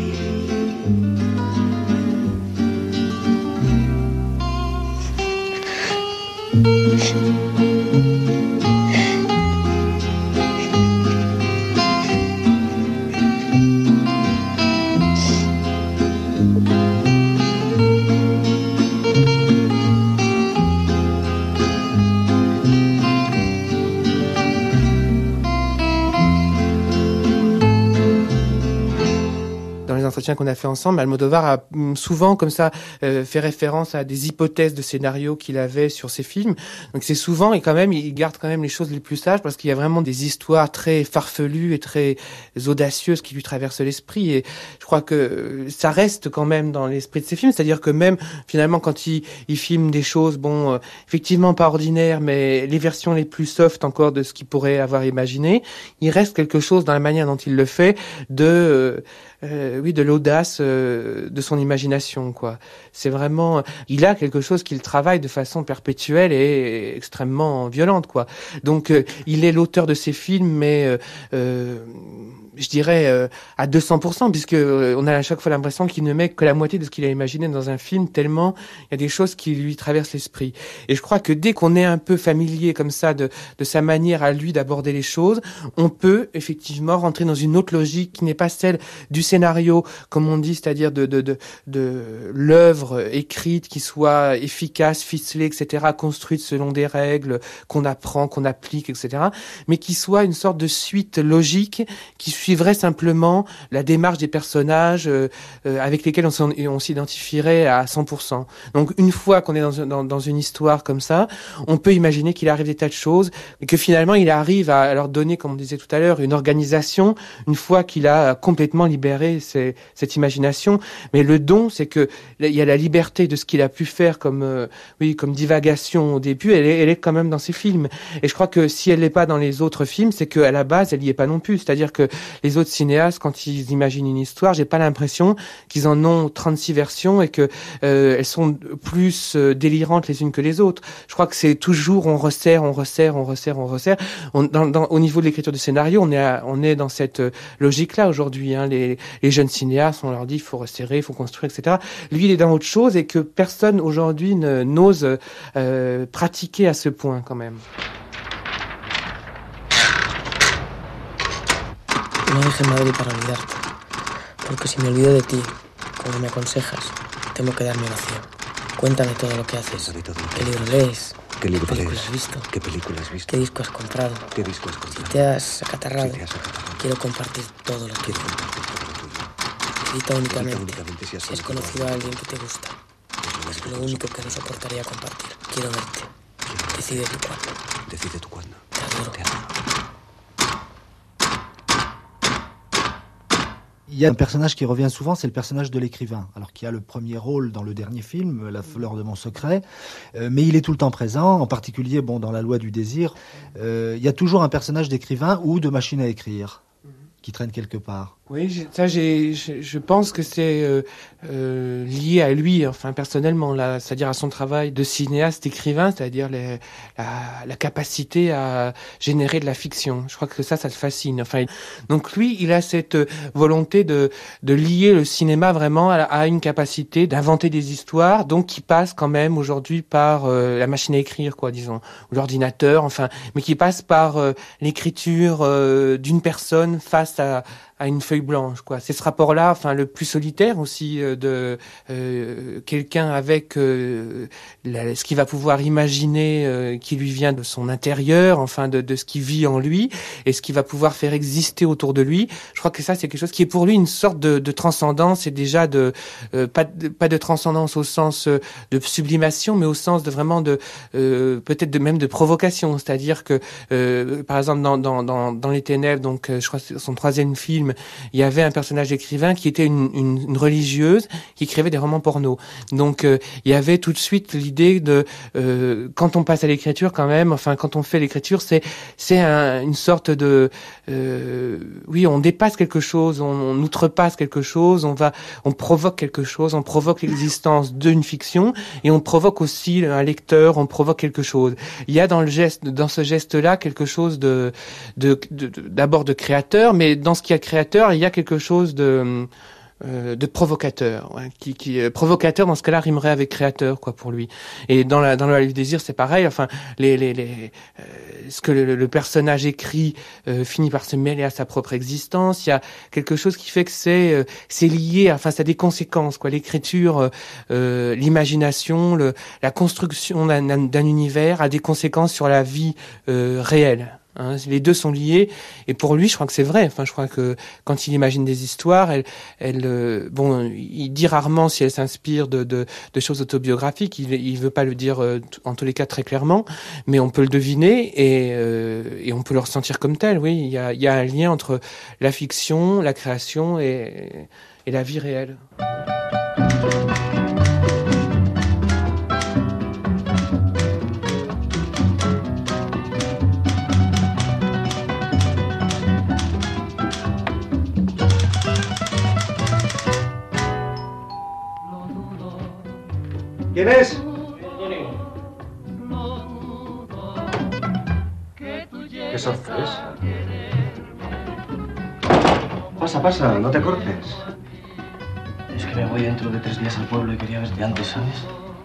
L: Entretiens qu'on a fait ensemble, Almodovar a souvent comme ça fait référence à des hypothèses de scénario qu'il avait sur ses films. Donc c'est souvent, et quand même il garde quand même les choses les plus sages, parce qu'il y a vraiment des histoires très farfelues et très audacieuses qui lui traversent l'esprit, et je crois que ça reste quand même dans l'esprit de ses films. C'est-à-dire que même finalement quand il filme des choses, bon, effectivement pas ordinaires, mais les versions les plus soft encore de ce qu'il pourrait avoir imaginé, il reste quelque chose dans la manière dont il le fait de l'audace de son imagination, quoi. C'est vraiment, il a quelque chose qu'il travaille de façon perpétuelle et extrêmement violente, quoi. Donc, il est l'auteur de ces films, mais je dirais à 200%, puisque on a à chaque fois l'impression qu'il ne met que la moitié de ce qu'il a imaginé dans un film, tellement il y a des choses qui lui traversent l'esprit. Et je crois que dès qu'on est un peu familier comme ça de sa manière à lui d'aborder les choses, on peut effectivement rentrer dans une autre logique qui n'est pas celle du scénario, comme on dit, c'est-à-dire de l'œuvre écrite qui soit efficace, ficelée, etc., construite selon des règles qu'on apprend, qu'on applique, etc., mais qui soit une sorte de suite logique qui suivrait simplement la démarche des personnages avec lesquels on s'identifierait à 100%. Donc une fois qu'on est dans une histoire comme ça, on peut imaginer qu'il arrive des tas de choses et que finalement il arrive à leur donner, comme on disait tout à l'heure, une organisation une fois qu'il a complètement libéré cette imagination. Mais le don, c'est que il y a la liberté de ce qu'il a pu faire comme divagation au début, elle est quand même dans ses films. Et je crois que si elle n'est pas dans les autres films, c'est qu'à la base elle y est pas non plus. C'est-à-dire que les autres cinéastes, quand ils imaginent une histoire, j'ai pas l'impression qu'ils en ont 36 versions et que elles sont plus délirantes les unes que les autres. Je crois que c'est toujours on resserre. Au niveau de l'écriture du scénario, on est dans cette logique-là aujourd'hui. Hein. Les jeunes cinéastes, on leur dit il faut resserrer, il faut construire, etc. Lui, il est dans autre chose et que personne aujourd'hui n'ose pratiquer à ce point quand même.
T: No dejé Madrid para olvidarte, porque si me olvido de ti, como me aconsejas, temo quedarme vacío. Cuéntame todo lo que haces. ¿Qué libro lees?
A: ¿Qué libro
T: película
A: lees?
T: Has visto?
A: ¿Qué película has visto?
T: ¿Qué disco has comprado?
A: ¿Qué disco has comprado?
T: Si te has acatarrado,
A: quiero
T: compartir todo lo tuyo. Grita únicamente si has conocido a alguien que te gusta. Es lo único que no soportaría compartir. Quiero verte. Decide tú cuándo.
A: Decide tú cuándo.
T: Te adoro.
K: Il y a un personnage qui revient souvent, c'est le personnage de l'écrivain, alors qui a le premier rôle dans le dernier film, La fleur de mon secret, mais il est tout le temps présent, en particulier dans La loi du désir. Il y a toujours un personnage d'écrivain ou de machine à écrire qui traîne quelque part.
L: Oui, je pense que c'est lié à lui, enfin personnellement, là, c'est-à-dire à son travail de cinéaste écrivain, c'est-à-dire la capacité à générer de la fiction. Je crois que ça le fascine. Enfin, donc lui, il a cette volonté de lier le cinéma vraiment à une capacité d'inventer des histoires, donc qui passe quand même aujourd'hui par la machine à écrire, quoi, disons, ou l'ordinateur, enfin, mais qui passe par l'écriture d'une personne face à une feuille blanche, quoi. C'est ce rapport-là, enfin, le plus solitaire aussi de quelqu'un avec ce qu'il va pouvoir imaginer qui lui vient de son intérieur, enfin, de ce qui vit en lui et ce qui va pouvoir faire exister autour de lui. Je crois que ça, c'est quelque chose qui est pour lui une sorte de transcendance et déjà pas de transcendance au sens de sublimation, mais au sens de vraiment peut-être même de provocation. C'est-à-dire que, par exemple, dans Les Ténèbres, donc, je crois que c'est son troisième film, film, il y avait un personnage écrivain qui était une religieuse qui écrivait des romans porno. Donc il y avait tout de suite l'idée de quand on passe à l'écriture quand même, enfin quand on fait l'écriture, c'est une sorte de oui, on dépasse quelque chose, on outrepasse quelque chose, on provoque quelque chose, on provoque l'existence d'une fiction et on provoque aussi un lecteur, on provoque quelque chose. Il y a dans ce geste-là quelque chose d'abord de créateur, mais dans ce qu'il y a de créateur, il y a quelque chose de provocateur, ouais, qui provocateur dans ce cas-là rimerait avec créateur, quoi, pour lui. Et dans la loi du désir, c'est pareil. Enfin, ce que le personnage écrit finit par se mêler à sa propre existence. Il y a quelque chose qui fait que c'est lié. Enfin, ça a des conséquences, quoi. L'écriture, l'imagination, la construction d'un univers a des conséquences sur la vie réelle. Hein, les deux sont liés, et pour lui, je crois que c'est vrai. Enfin, je crois que quand il imagine des histoires, il dit rarement si elle s'inspire de choses autobiographiques. Il veut pas le dire en tous les cas très clairement, mais on peut le deviner et on peut le ressentir comme tel. Oui, il y a un lien entre la fiction, la création et la vie réelle.
J: ¿Quién es? ¿Qué sorpresa? Pasa, no te cortes.
A: Es que me voy dentro de 3 días al pueblo y quería verte antes, ¿sabes?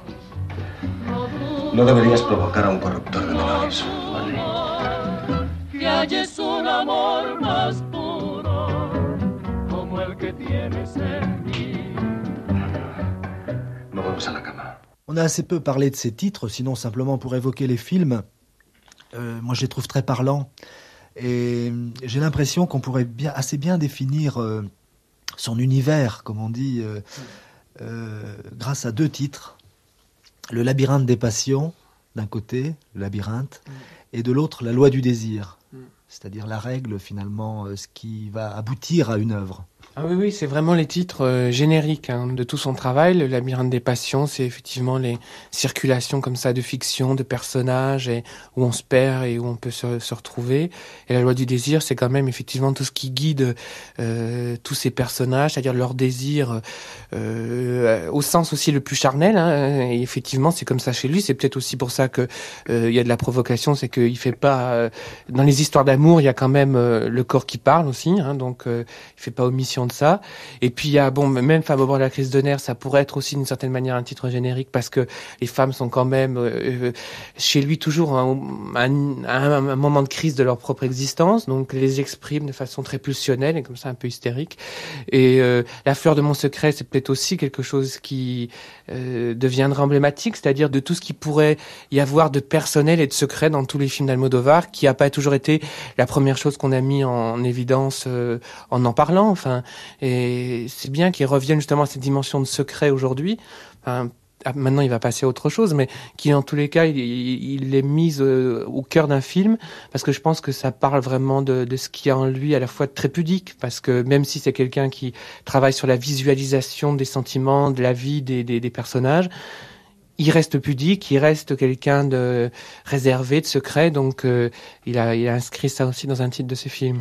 J: No deberías provocar a un corruptor de menores.
A: Vale.
U: Que halles un amor más puro como el que tienes en mí.
J: No vuelvas a la cama.
K: On a assez peu parlé de ces titres, sinon simplement pour évoquer les films. Moi, je les trouve très parlants. Et j'ai l'impression qu'on pourrait assez bien définir son univers, comme on dit, grâce à 2 titres. Le labyrinthe des passions, d'un côté, le labyrinthe, et de l'autre, la loi du désir. C'est-à-dire la règle, finalement, ce qui va aboutir à une œuvre.
L: Ah oui, c'est vraiment les titres génériques de tout son travail. Le labyrinthe des passions, c'est effectivement les circulations comme ça de fiction, de personnages, et où on se perd et où on peut se retrouver. Et la loi du désir, c'est quand même effectivement tout ce qui guide tous ces personnages, c'est-à-dire leur désir au sens aussi le plus charnel. Hein, et effectivement, c'est comme ça chez lui. C'est peut-être aussi pour ça que il y a de la provocation, c'est qu'il fait pas dans les histoires d'amour, il y a quand même le corps qui parle aussi. Hein, donc il fait pas omission de ça. Et puis il y a même Femme au bord de la crise de nerfs, ça pourrait être aussi d'une certaine manière un titre générique parce que les femmes sont quand même chez lui toujours un moment de crise de leur propre existence, donc les expriment de façon très pulsionnelle et comme ça un peu hystérique. Et La fleur de mon secret, c'est peut-être aussi quelque chose qui deviendra emblématique, c'est-à-dire de tout ce qui pourrait y avoir de personnel et de secret dans tous les films d'Almodovar, qui a pas toujours été la première chose qu'on a mis en évidence en parlant. Enfin, et c'est bien qu'il revienne justement à cette dimension de secret aujourd'hui. Enfin, maintenant, il va passer à autre chose, mais qui, en tous les cas, il est mis au cœur d'un film, parce que je pense que ça parle vraiment de ce qu'il y a en lui, à la fois très pudique, parce que même si c'est quelqu'un qui travaille sur la visualisation des sentiments, de la vie des personnages, il reste pudique, il reste quelqu'un de réservé, de secret, donc il a inscrit ça aussi dans un titre de ses films.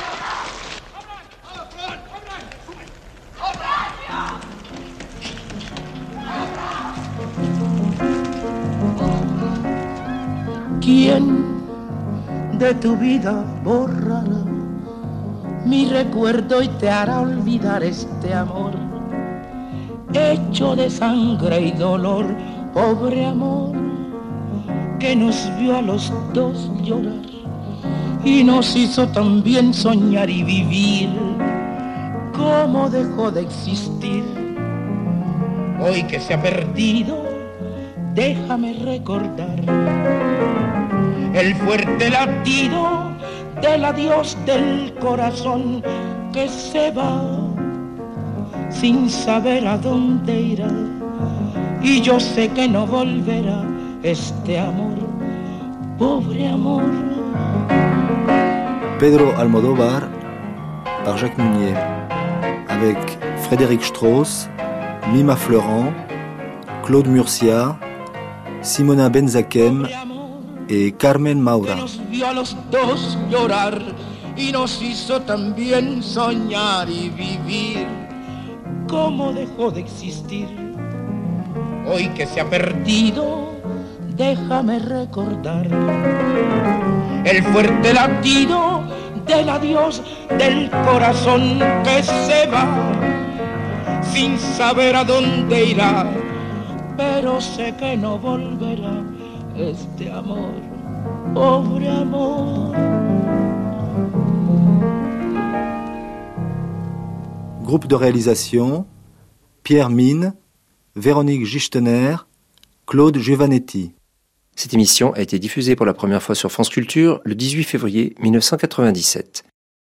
U: ¿Quién de tu vida borrará mi recuerdo y te hará olvidar este amor hecho de sangre y dolor, pobre amor que nos vio a los dos llorar y nos hizo también soñar y vivir? ¿Cómo dejó de existir? Hoy que se ha perdido, déjame recordar el fuerte latido del adiós del corazón que se va sin saber a dónde irá, y yo sé que no volverá este amor, pobre amor.
K: Pedro Almodóvar, par Jacques Munier, avec Frédéric Strauss, Mima Fleurant, Claude Murcia, Simona Benzakem et Carmen Maura.
U: Y nos hizo también soñar y vivir. ¿Cómo dejó de existir? Hoy que se ha perdido, déjame recordar el fuerte latido del adiós del corazón que se va sin saber a dónde irá, pero sé que no volverá este amor, pobre amor.
K: Groupe de réalisation, Pierre Mine, Véronique Gistener, Claude Giovannetti.
H: Cette émission a été diffusée pour la première fois sur France Culture le 18 février 1997.